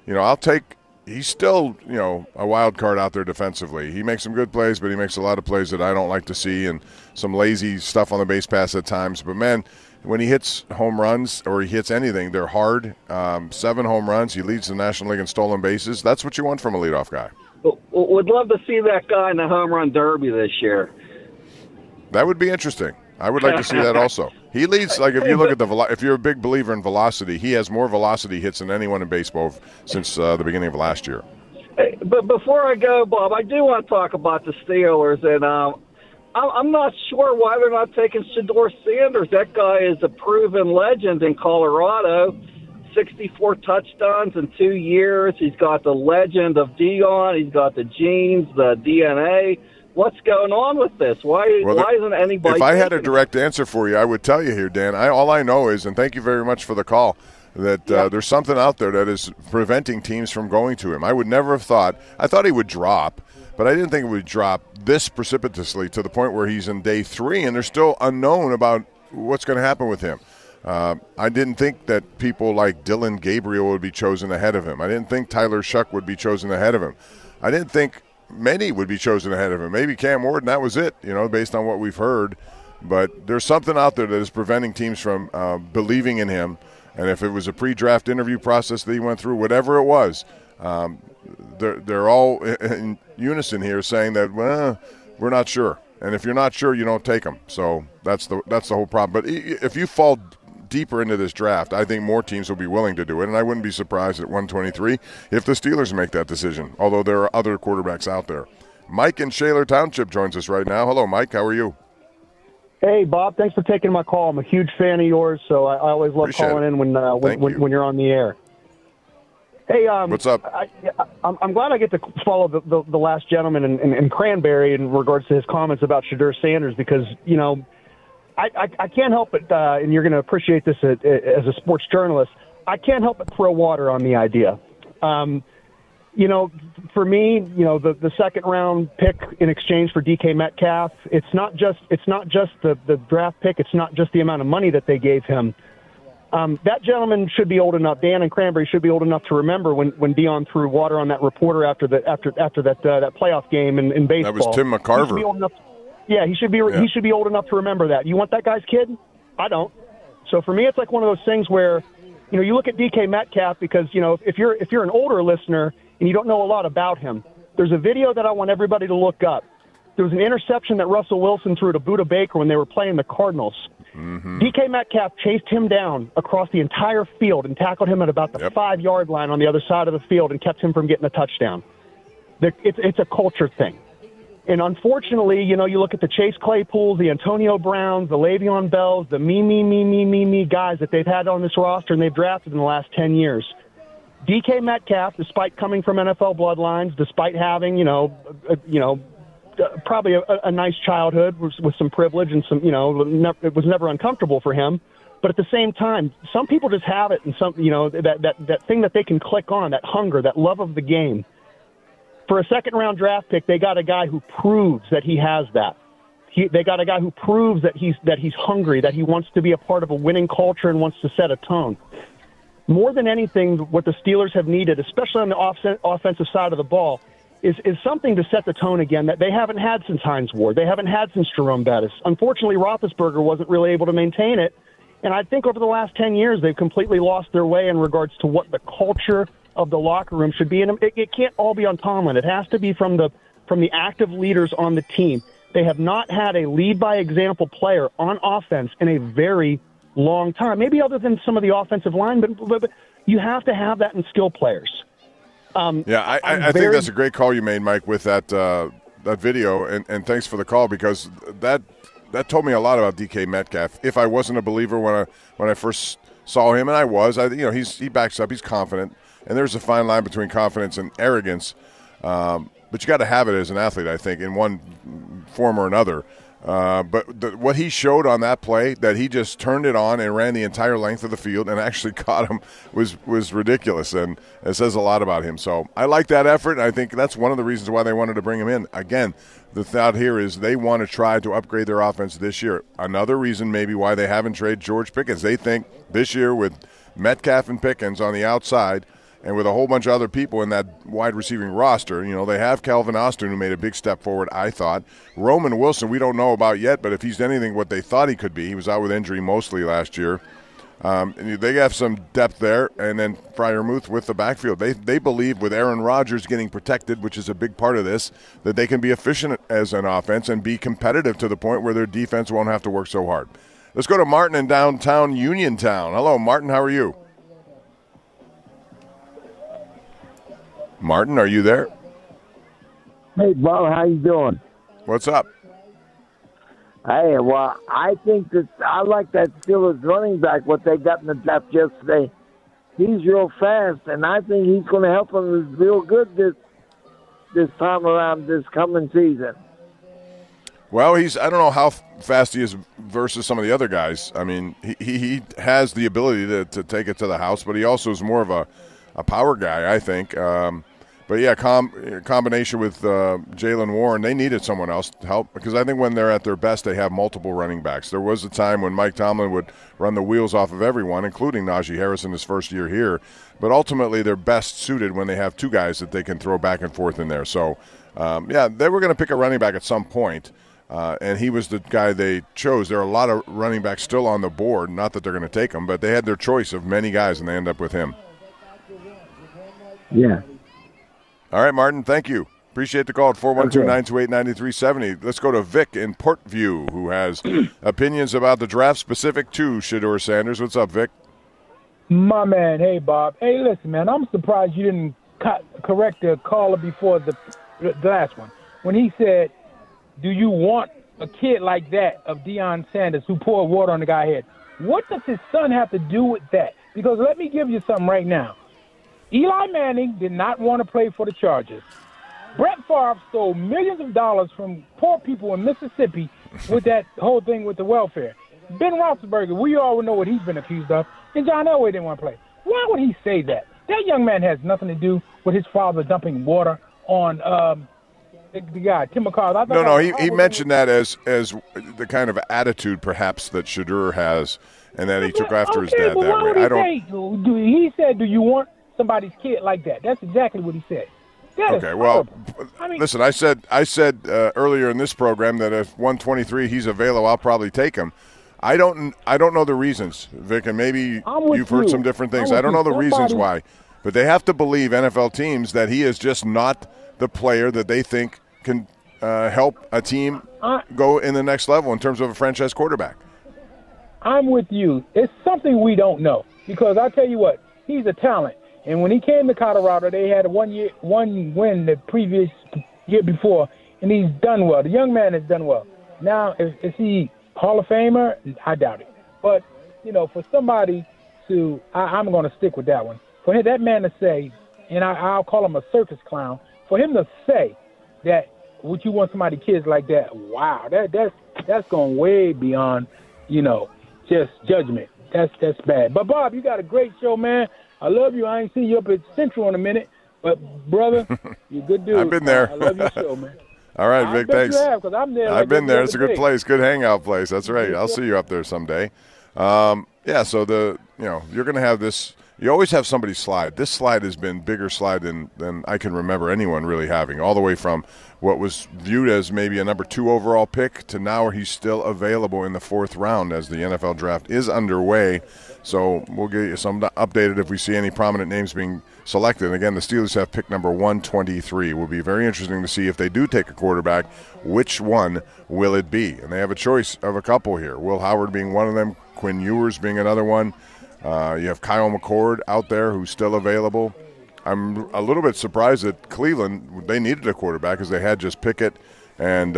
He's still, a wild card out there defensively. He makes some good plays, but he makes a lot of plays that I don't like to see, and some lazy stuff on the base pass at times. But, man, when he hits home runs or he hits anything, they're hard. 7 home runs. He leads the National League in stolen bases. That's what you want from a leadoff guy. Would love to see that guy in the home run derby this year. That would be interesting. I would like to see that also. He leads, like, if you look at if you're a big believer in velocity, he has more velocity hits than anyone in baseball since the beginning of last year. Hey, but before I go, Bob, I do want to talk about the Steelers, and I'm not sure why they're not taking Shedeur Sanders. That guy is a proven legend in Colorado. 64 touchdowns in 2 years. He's got the legend of Deion. He's got the genes, the DNA. What's going on with this? Why isn't anybody? If I had a direct answer for you, I would tell you here, Dan. All I know is, and thank you very much for the call, that there's something out there that is preventing teams from going to him. I would never have thought. I thought he would drop, but I didn't think it would drop this precipitously to the point where he's in day 3, and there's still unknown about what's going to happen with him. I didn't think that people like Dylan Gabriel would be chosen ahead of him. I didn't think Tyler Shuck would be chosen ahead of him. I didn't think many would be chosen ahead of him. Maybe Cam Ward, and that was it, based on what we've heard. But there's something out there that is preventing teams from believing in him. And if it was a pre-draft interview process that he went through, whatever it was, they're all in unison here saying that, well, we're not sure. And if you're not sure, you don't take him. So that's the whole problem. But if you fall deeper into this draft, I think more teams will be willing to do it, and I wouldn't be surprised at 123 if the Steelers make that decision, although there are other quarterbacks out there. Mike in Shaler Township joins us right now. Hello, Mike. How are you? Hey, Bob. Thanks for taking my call. I'm a huge fan of yours, so I always love calling in when you're on the air. Hey, what's up? I'm glad I get to follow the last gentleman in Cranberry in regards to his comments about Shedeur Sanders because, I can't help it, and you're going to appreciate this as a sports journalist, I can't help but throw water on the idea. For me, the second round pick in exchange for DK Metcalf, it's not just the draft pick. It's not just the amount of money that they gave him. That gentleman should be old enough. Dan and Cranberry should be old enough to remember when Deion threw water on that reporter after that playoff game in baseball. That was Tim McCarver. He should be old enough to remember that. You want that guy's kid? I don't. So for me, it's like one of those things where, you look at DK Metcalf because, if you're an older listener and you don't know a lot about him, there's a video that I want everybody to look up. There was an interception that Russell Wilson threw to Budda Baker when they were playing the Cardinals. Mm-hmm. DK Metcalf chased him down across the entire field and tackled him at about the 5-yard line on the other side of the field and kept him from getting a touchdown. It's a culture thing. And unfortunately, you look at the Chase Claypools, the Antonio Browns, the Le'Veon Bells, the me guys that they've had on this roster and they've drafted in the last 10 years. DK Metcalf, despite coming from NFL bloodlines, despite having, probably a nice childhood with some privilege and some, it was never uncomfortable for him. But at the same time, some people just have it and some, that thing that they can click on, that hunger, that love of the game. For a second-round draft pick, they got a guy who proves that he has that. They got a guy who proves that he's hungry, that he wants to be a part of a winning culture and wants to set a tone. More than anything, what the Steelers have needed, especially on the offensive side of the ball, is something to set the tone again that they haven't had since Hines Ward. They haven't had since Jerome Bettis. Unfortunately, Roethlisberger wasn't really able to maintain it. And I think over the last 10 years, they've completely lost their way in regards to what the culture of the locker room should be. And it can't all be on Tomlin. It has to be from the active leaders on the team. They have not had a lead-by-example player on offense in a very long time, maybe other than some of the offensive line, but you have to have that in skill players. I think that's a great call you made, Mike, with that video, and thanks for the call because that told me a lot about DK Metcalf. If I wasn't a believer when I first saw him, and I was, he backs up, he's confident, and there's a fine line between confidence and arrogance, but you got to have it as an athlete, I think, in one form or another. But what he showed on that play, that he just turned it on and ran the entire length of the field and actually caught him, was ridiculous, and it says a lot about him. So I like that effort, and I think that's one of the reasons why they wanted to bring him in. Again, the thought here is they want to try to upgrade their offense this year. Another reason maybe why they haven't traded George Pickens. They think this year with Metcalf and Pickens on the outside and with a whole bunch of other people in that wide receiving roster, they have Calvin Austin, who made a big step forward, I thought. Roman Wilson, we don't know about yet, but if he's anything what they thought he could be, he was out with injury mostly last year. They have some depth there, and then Freiermuth with the backfield. They believe with Aaron Rodgers getting protected, which is a big part of this, that they can be efficient as an offense and be competitive to the point where their defense won't have to work so hard. Let's go to Martin in downtown Uniontown. Hello, Martin. How are you? Martin, are you there? Hey, Bob, how you doing? What's up? Hey, well, I think that I like that Steelers running back, what they got in the draft yesterday. He's real fast, and I think he's going to help them real good this time around this coming season. Well, I don't know how fast he is versus some of the other guys. I mean, he has the ability to take it to the house, but he also is more of a power guy, I think. But, yeah, combination with Jaylen Warren, they needed someone else to help because I think when they're at their best, they have multiple running backs. There was a time when Mike Tomlin would run the wheels off of everyone, including Najee Harris in his first year here. But ultimately, they're best suited when they have two guys that they can throw back and forth in there. So, they were going to pick a running back at some point, and he was the guy they chose. There are a lot of running backs still on the board, not that they're going to take them, but they had their choice of many guys, and they end up with him. Yeah. All right, Martin, thank you. Appreciate the call at 412-928-9370. Let's go to Vic in Portview, who has opinions about the draft specific to Shedeur Sanders. What's up, Vic? My man, hey, Bob. Hey, listen, man, I'm surprised you didn't correct the caller before the last one. When he said, do you want a kid like that of Deion Sanders who poured water on the guy's head? What does his son have to do with that? Because let me give you something right now. Eli Manning did not want to play for the Chargers. Brett Favre stole millions of dollars from poor people in Mississippi with that whole thing with the welfare. Ben Roethlisberger, we all know what he's been accused of, and John Elway didn't want to play. Why would he say that? That young man has nothing to do with his father dumping water on the guy, Tim McCarthy. No, he mentioned that as the kind of attitude perhaps that Shedeur has, and that he took after his dad that way. He said, do you want somebody's kid like that? That's exactly what he said. Okay, well, listen, I said earlier in this program that if 123 he's available, I'll probably take him. I don't know the reasons, Vic, and maybe you've heard some different things. I don't know the reasons why, but they have to believe, NFL teams, that he is just not the player that they think can help a team go in the next level in terms of a franchise quarterback. I'm with you. It's something we don't know, because I tell you what, he's a talent. And when he came to Colorado, they had one win the previous year before, and he's done well. The young man has done well. Now, is he Hall of Famer? I doubt it. But, for somebody to – I'm going to stick with that one. For that man to say, and I'll call him a circus clown, for him to say that would you want somebody kids like that, wow, that's going way beyond, just judgment. That's bad. But, Bob, you got a great show, man. I love you. I ain't seen you up at Central in a minute. But, brother, you're a good dude. I've been there. I love your show, man. All right, Vic, thanks. I'm there. I've been there. It's a good place, good hangout place. That's right. I'll see you up there someday. So you're going to have this. You always have somebody slide. This slide has been bigger slide than I can remember anyone really having, all the way from what was viewed as maybe a number 2 overall pick to now where he's still available in the 4th round as the NFL draft is underway. So we'll get you some updated if we see any prominent names being selected. And again, the Steelers have pick number 123. It will be very interesting to see if they do take a quarterback, which one will it be? And they have a choice of a couple here, Will Howard being one of them, Quinn Ewers being another one. You have Kyle McCord out there who's still available. I'm a little bit surprised that Cleveland, they needed a quarterback because they had just Pickett and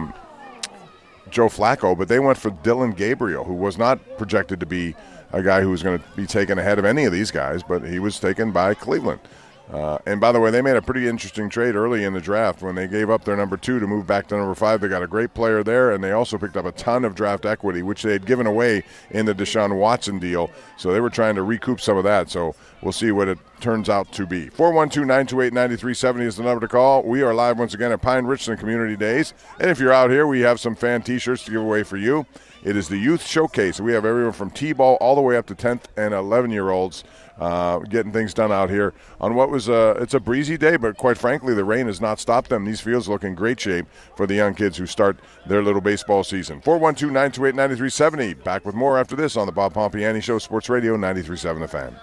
Joe Flacco, but they went for Dylan Gabriel, who was not projected to be a guy who was going to be taken ahead of any of these guys, but he was taken by Cleveland. And by the way, they made a pretty interesting trade early in the draft when they gave up their number 2 to move back to number 5. They got a great player there, and they also picked up a ton of draft equity, which they had given away in the Deshaun Watson deal. So they were trying to recoup some of that. So we'll see what it turns out to be. 412-928-9370 is the number to call. We are live once again at Pine Richland Community Days. And if you're out here, we have some fan T-shirts to give away for you. It is the Youth Showcase. We have everyone from T-ball all the way up to 10th and 11-year-olds getting things done out here on what was it's a breezy day, but quite frankly, the rain has not stopped them. These fields look in great shape for the young kids who start their little baseball season. 412-928-9370. Back with more after this on the Bob Pompiani Show, Sports Radio 93.7 The Fan.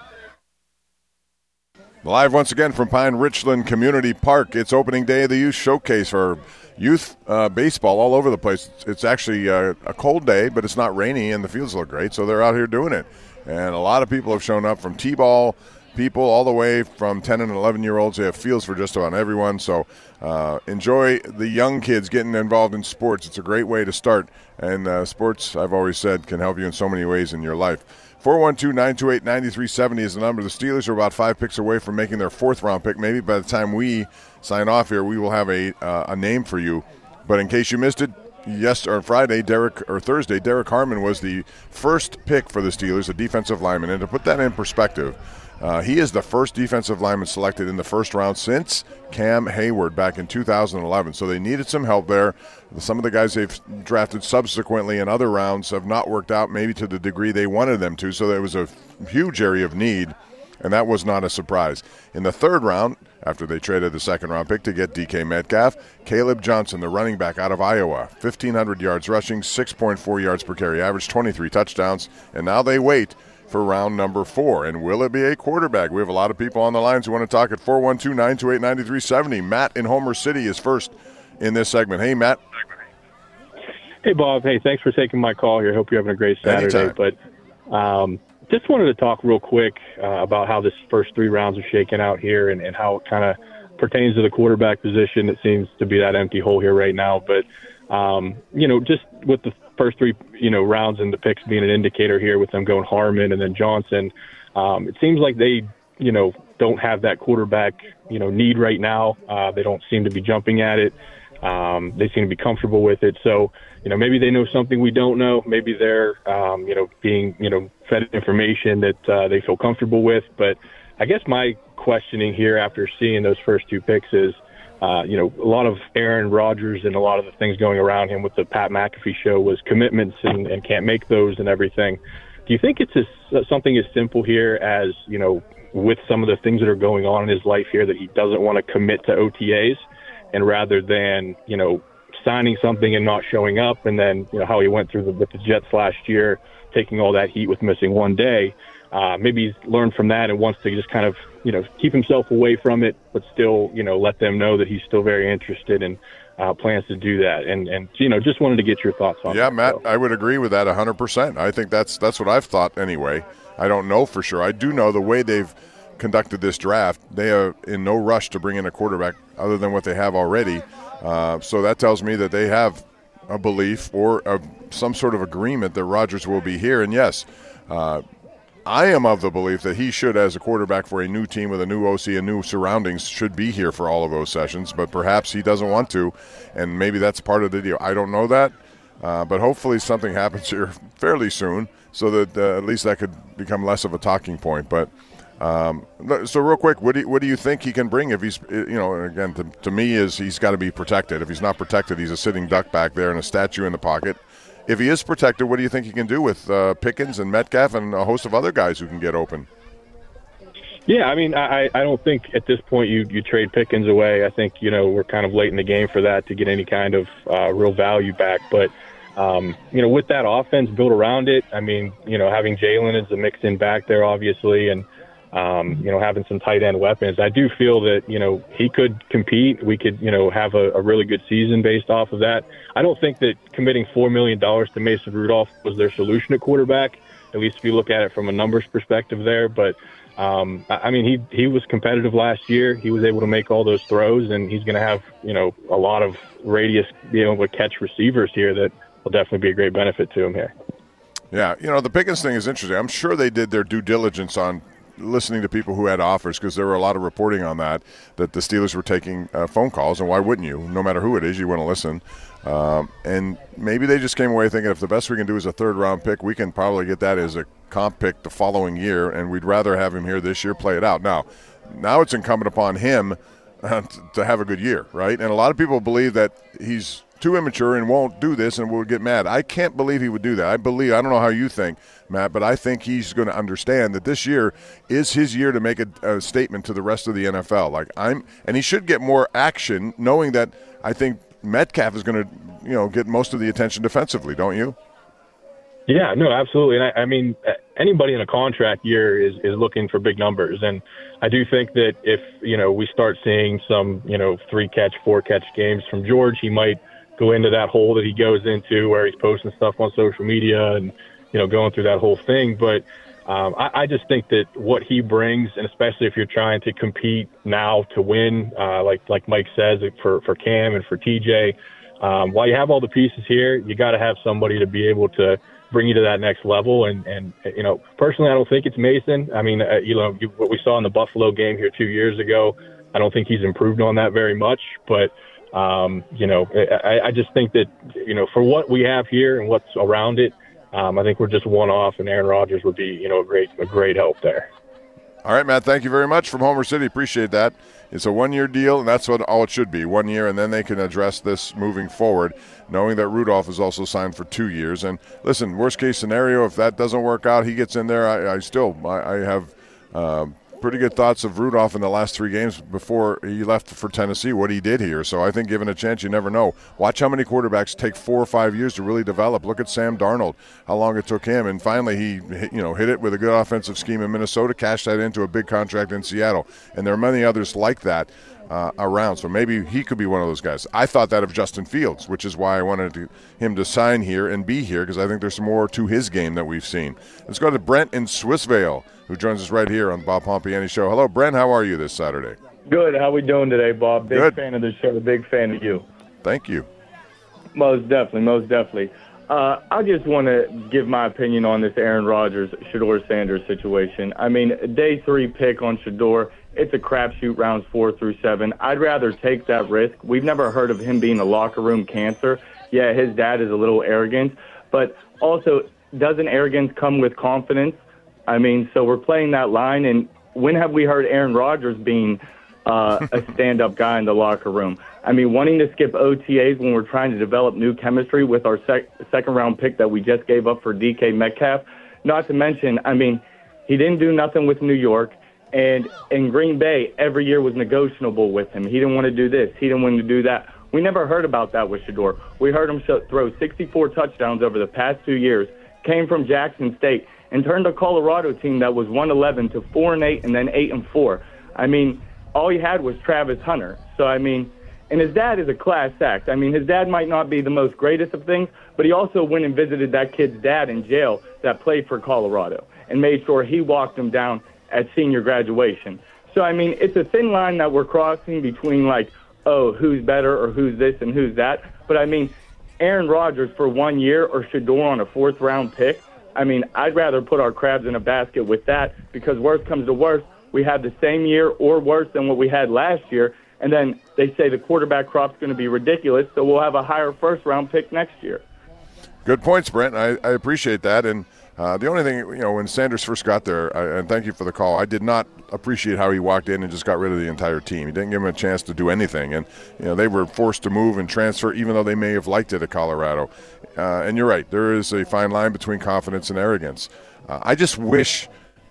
Live once again from Pine Richland Community Park. It's opening day of the Youth Showcase for youth baseball all over the place. It's actually a cold day, but it's not rainy, and the fields look great, so they're out here doing it. And a lot of people have shown up, from T-ball people all the way from 10 and 11-year-olds. They have fields for just about everyone. So enjoy the young kids getting involved in sports. It's a great way to start. And sports, I've always said, can help you in so many ways in your life. 412-928-9370 is the number. The Steelers are about 5 picks away from making their 4th-round pick. Maybe by the time we sign off here, we will have a name for you. But in case you missed it, Thursday, Derek Harmon was the first pick for the Steelers, a defensive lineman. And to put that in perspective, he is the first defensive lineman selected in the 1st round since Cam Hayward back in 2011. So they needed some help there. Some of the guys they've drafted subsequently in other rounds have not worked out maybe to the degree they wanted them to. So there was a huge area of need, and that was not a surprise. In the 3rd round, after they traded the 2nd-round pick to get DK Metcalf, Caleb Johnson, the running back out of Iowa, 1,500 yards rushing, 6.4 yards per carry average, 23 touchdowns, and now they wait for round number 4. And will it be a quarterback? We have a lot of people on the lines who want to talk at 412-928-9370. Matt in Homer City is first in this segment. Hey, Matt. Hey, Bob. Hey, thanks for taking my call here. Hope you're having a great Saturday. Anytime. But just wanted to talk real quick about how this first 3 rounds are shaking out here and how it kind of pertains to the quarterback position. It seems to be that empty hole here right now. But, just with the first 3, rounds and the picks being an indicator here with them going Harmon and then Johnson, it seems like they, don't have that quarterback, need right now. They don't seem to be jumping at it. They seem to be comfortable with it. So, maybe they know something we don't know. Maybe they're, being, fed information that they feel comfortable with. But I guess my questioning here after seeing those first two picks is, a lot of Aaron Rodgers and a lot of the things going around him with the Pat McAfee show was commitments and can't make those and everything. Do you think it's something as simple here as, with some of the things that are going on in his life here, that he doesn't want to commit to OTAs, and rather than, signing something and not showing up, and then, how he went through with the Jets last year, taking all that heat with missing one day, maybe he's learned from that and wants to just kind of, keep himself away from it, but still, let them know that he's still very interested and plans to do that. And just wanted to get your thoughts on that. Yeah, Matt, I would agree with that 100%. I think that's what I've thought anyway. I don't know for sure. I do know the way they've conducted this draft, they are in no rush to bring in a quarterback other than what they have already. So that tells me that they have a belief or some sort of agreement that Rodgers will be here. And yes, I am of the belief that he should, as a quarterback for a new team with a new OC and new surroundings, should be here for all of those sessions. But perhaps he doesn't want to, and maybe that's part of the deal. I don't know that, but hopefully something happens here fairly soon so that at least that could become less of a talking point. But so real quick, what do you think he can bring if he's, again, to me is he's got to be protected. If he's not protected, he's a sitting duck back there and a statue in the pocket. If he is protected, what do you think he can do with Pickens and Metcalf and a host of other guys who can get open? Yeah, I mean, I don't think at this point you trade Pickens away. I think, we're kind of late in the game for that to get any kind of real value back. But, with that offense built around it, I mean, having Jalen as a mixed-in back there, obviously, and, having some tight end weapons, I do feel that, he could compete. We could, have a really good season based off of that. I don't think that committing $4 million to Mason Rudolph was their solution at quarterback, at least if you look at it from a numbers perspective there. But, I mean, he was competitive last year. He was able to make all those throws, and he's going to have, a lot of radius, to catch receivers here that will definitely be a great benefit to him here. Yeah, the Pickens thing is interesting. I'm sure they did their due diligence on listening to people who had offers, because there were a lot of reporting on that the Steelers were taking phone calls, and why wouldn't you? No matter who it is, you want to listen. And maybe they just came away thinking if the best we can do is a third-round pick, we can probably get that as a comp pick the following year, and we'd rather have him here this year, play it out. Now it's incumbent upon him to have a good year, right? And a lot of people believe that he's too immature and won't do this and will get mad. I can't believe he would do that. I don't know how you think, Matt, but I think he's going to understand that this year is his year to make a statement to the rest of the NFL. And he should get more action, knowing that I think Metcalf is going to, get most of the attention defensively, don't you? Yeah, no, absolutely. And I mean, anybody in a contract year is looking for big numbers. And I do think that if, we start seeing some, 3-catch, 4-catch games from George, he might go into that hole that he goes into where he's posting stuff on social media and, going through that whole thing. But I just think that what he brings, and especially if you're trying to compete now to win, like Mike says, for Cam and for TJ, while you have all the pieces here, you got to have somebody to be able to bring you to that next level. And personally, I don't think it's Mason. I mean, what we saw in the Buffalo game here 2 years ago, I don't think he's improved on that very much. But, I just think that, for what we have here and what's around it, I think we're just one-off, and Aaron Rodgers would be, a great help there. All right, Matt, thank you very much from Homer City. Appreciate that. It's a one-year deal, and that's all it should be, 1 year, and then they can address this moving forward, knowing that Rudolph is also signed for 2 years. And listen, worst-case scenario, if that doesn't work out, he gets in there. I have pretty good thoughts of Rudolph in the last 3 games before he left for Tennessee, what he did here. So I think given a chance, you never know. Watch how many quarterbacks take 4 or 5 years to really develop. Look at Sam Darnold, how long it took him. And finally he hit it with a good offensive scheme in Minnesota, cashed that into a big contract in Seattle. And there are many others like that around. So maybe he could be one of those guys. I thought that of Justin Fields, which is why I wanted him to sign here and be here, because I think there's more to his game that we've seen. Let's go to Brent in Swissvale, who joins us right here on Bob Pompiani Show. Hello, Brent. How are you this Saturday? Good. How we doing today, Bob? Good. Fan of the show. Big fan of you. Thank you. Most definitely. I just want to give my opinion on this Aaron Rodgers, Shedeur Sanders situation. I mean, day 3 pick on Shedeur, it's a crapshoot rounds 4 through 7. I'd rather take that risk. We've never heard of him being a locker room cancer. Yeah, his dad is a little arrogant, but also doesn't arrogance come with confidence? I mean, so we're playing that line, and when have we heard Aaron Rodgers being a stand-up guy in the locker room? I mean, wanting to skip OTAs when we're trying to develop new chemistry with our second-round pick that we just gave up for DK Metcalf. Not to mention, I mean, he didn't do nothing with New York, and in Green Bay, every year was negotiable with him. He didn't want to do this. He didn't want to do that. We never heard about that with Shedeur. We heard him throw 64 touchdowns over the past 2 years, came from Jackson State, and turned a Colorado team that was 1-11 to 4-8 and then 8-4. I mean, all he had was Travis Hunter. So, I mean, and his dad is a class act. I mean, his dad might not be the most greatest of things, but he also went and visited that kid's dad in jail that played for Colorado and made sure he walked him down at senior graduation. So, I mean, it's a thin line that we're crossing between, like, oh, who's better or who's this and who's that. But, I mean, Aaron Rodgers for 1 year or Shedeur on a fourth-round pick, I mean, I'd rather put our crabs in a basket with that because worst comes to worst, we have the same year or worse than what we had last year, and then they say the quarterback crop's going to be ridiculous, so we'll have a higher first-round pick next year. Good points, Brent. I appreciate that. And the only thing, when Sanders first got there, and thank you for the call, I did not appreciate how he walked in and just got rid of the entire team. He didn't give them a chance to do anything. And, they were forced to move and transfer, even though they may have liked it at Colorado. And you're right. There is a fine line between confidence and arrogance. I just wish,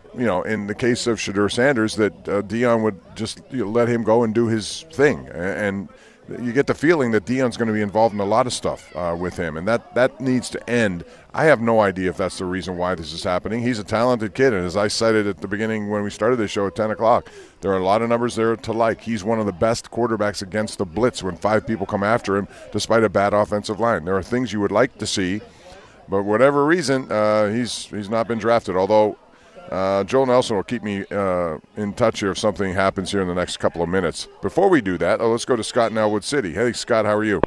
in the case of Shedeur Sanders, that Deion would just let him go and do his thing. And you get the feeling that Deion's going to be involved in a lot of stuff with him, and that needs to end. I have no idea if that's the reason why this is happening. He's a talented kid, and as I cited at the beginning when we started this show at 10 o'clock, there are a lot of numbers there to like. He's one of the best quarterbacks against the blitz when 5 people come after him, despite a bad offensive line. There are things you would like to see, but whatever reason, he's not been drafted, although Joel Nelson will keep me in touch here if something happens here in the next couple of minutes. Before we do that, let's go to Scott in Elwood City. Hey, Scott, how are you?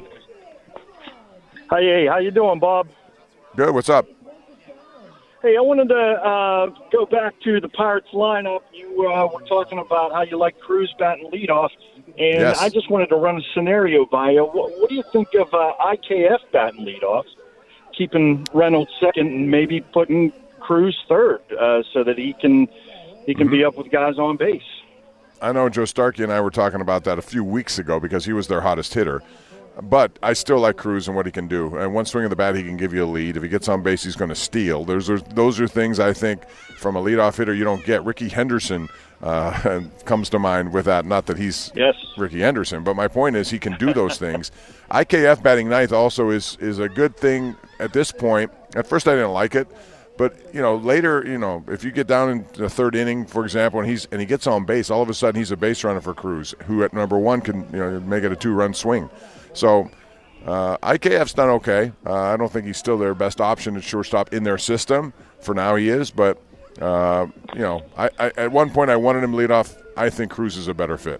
Hey, how you doing, Bob? Good. What's up? Hey, I wanted to go back to the Pirates lineup. You were talking about how you like Cruz batting leadoff, and yes. I just wanted to run a scenario by you. What do you think of IKF batting leadoff, keeping Reynolds second and maybe putting Cruz third so that he can be up with guys on base? I know Joe Starkey and I were talking about that a few weeks ago because he was their hottest hitter. But I still like Cruz and what he can do. And one swing of the bat, he can give you a lead. If he gets on base, he's going to steal. Those are things I think from a leadoff hitter you don't get. Ricky Henderson comes to mind with that. Not that he's Ricky Henderson, but my point is he can do those things. IKF batting ninth also is a good thing at this point. At first I didn't like it. But, later, if you get down in the third inning, for example, and he gets on base, all of a sudden he's a base runner for Cruz, who at number one can make it a 2-run swing. So IKF's done okay. I don't think he's still their best option at shortstop in their system. For now he is. But, I at one point I wanted him to lead off. I think Cruz is a better fit.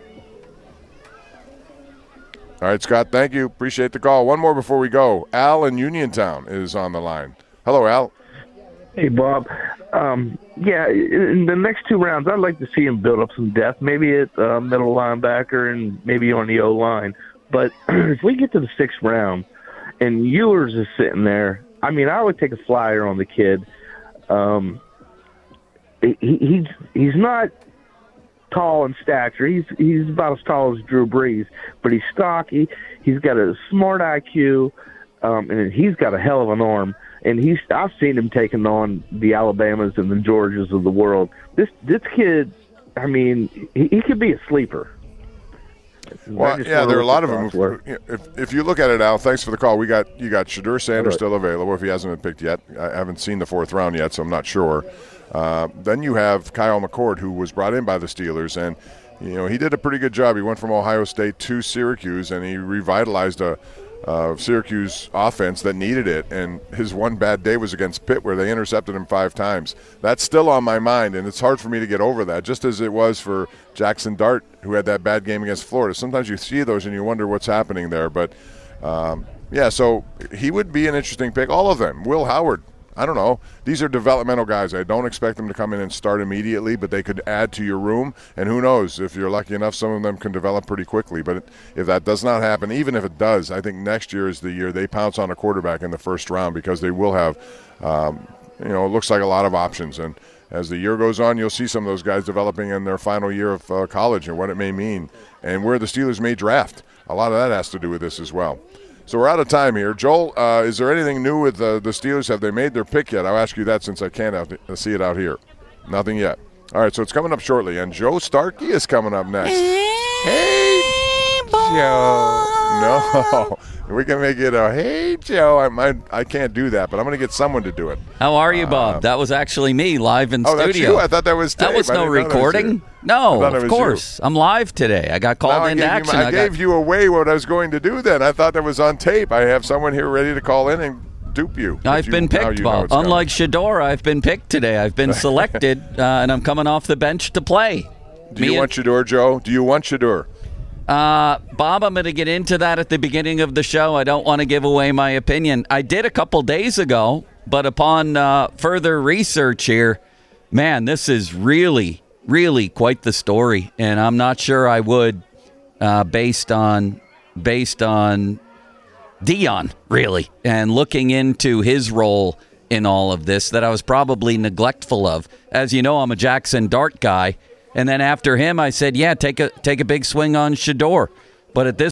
All right, Scott, thank you. Appreciate the call. One more before we go. Al in Uniontown is on the line. Hello, Al. Hey, Bob. In the next 2 rounds, I'd like to see him build up some depth, maybe at middle linebacker and maybe on the O-line. But if we get to the 6th round and Ewers is sitting there, I would take a flyer on the kid. He's not tall in stature. He's about as tall as Drew Brees, but he's stocky. He's got a smart IQ, and he's got a hell of an arm. And I've seen him taking on the Alabamas and the Georgias of the world. This kid, he could be a sleeper. Well, yeah, there are a lot of them. If you look at it, Al, thanks for the call. You got Shedeur Sanders still available if he hasn't been picked yet. I haven't seen the 4th round yet, so I'm not sure. Then you have Kyle McCord, who was brought in by the Steelers, and he did a pretty good job. He went from Ohio State to Syracuse, and he revitalized a Syracuse offense that needed it, and his one bad day was against Pitt where they intercepted him 5 times. That's still on my mind, and it's hard for me to get over that, just as it was for Jackson Dart, who had that bad game against Florida. Sometimes you see those and you wonder what's happening there, but so he would be an interesting pick. All of them. Will Howard, I don't know. These are developmental guys. I don't expect them to come in and start immediately, but they could add to your room. And who knows, if you're lucky enough, some of them can develop pretty quickly. But if that does not happen, even if it does, I think next year is the year they pounce on a quarterback in the first round, because they will have, it looks like a lot of options. And as the year goes on, you'll see some of those guys developing in their final year of college and what it may mean and where the Steelers may draft. A lot of that has to do with this as well. So we're out of time here. Joel, is there anything new with the Steelers? Have they made their pick yet? I'll ask you that since I can't see it out here. Nothing yet. All right, so it's coming up shortly. And Joe Starkey is coming up next. Hey, Joe. No, we can make it a hey, Joe. I can't do that, but I'm going to get someone to do it. How are you, Bob? That was actually me live in studio. That's you? I thought that was tape. That was no recording. No, of course. I'm live today. I got called into action. I gave you away what I was going to do then. I thought that was on tape. I have someone here ready to call in and dupe you. I've been picked, Bob. Unlike Shedeur, I've been picked today. I've been selected, and I'm coming off the bench to play. Do you want Shedeur, Joe? Do you want Shedeur? Bob, I'm going to get into that at the beginning of the show. I don't want to give away my opinion. I did a couple days ago, but upon further research here, man, this is really quite the story, and I'm not sure I would, based on Deion, really, and looking into his role in all of this that I was probably neglectful of. As you know, I'm a Jackson Dart guy. And then after him, I said, yeah, take a big swing on Shedeur. But at this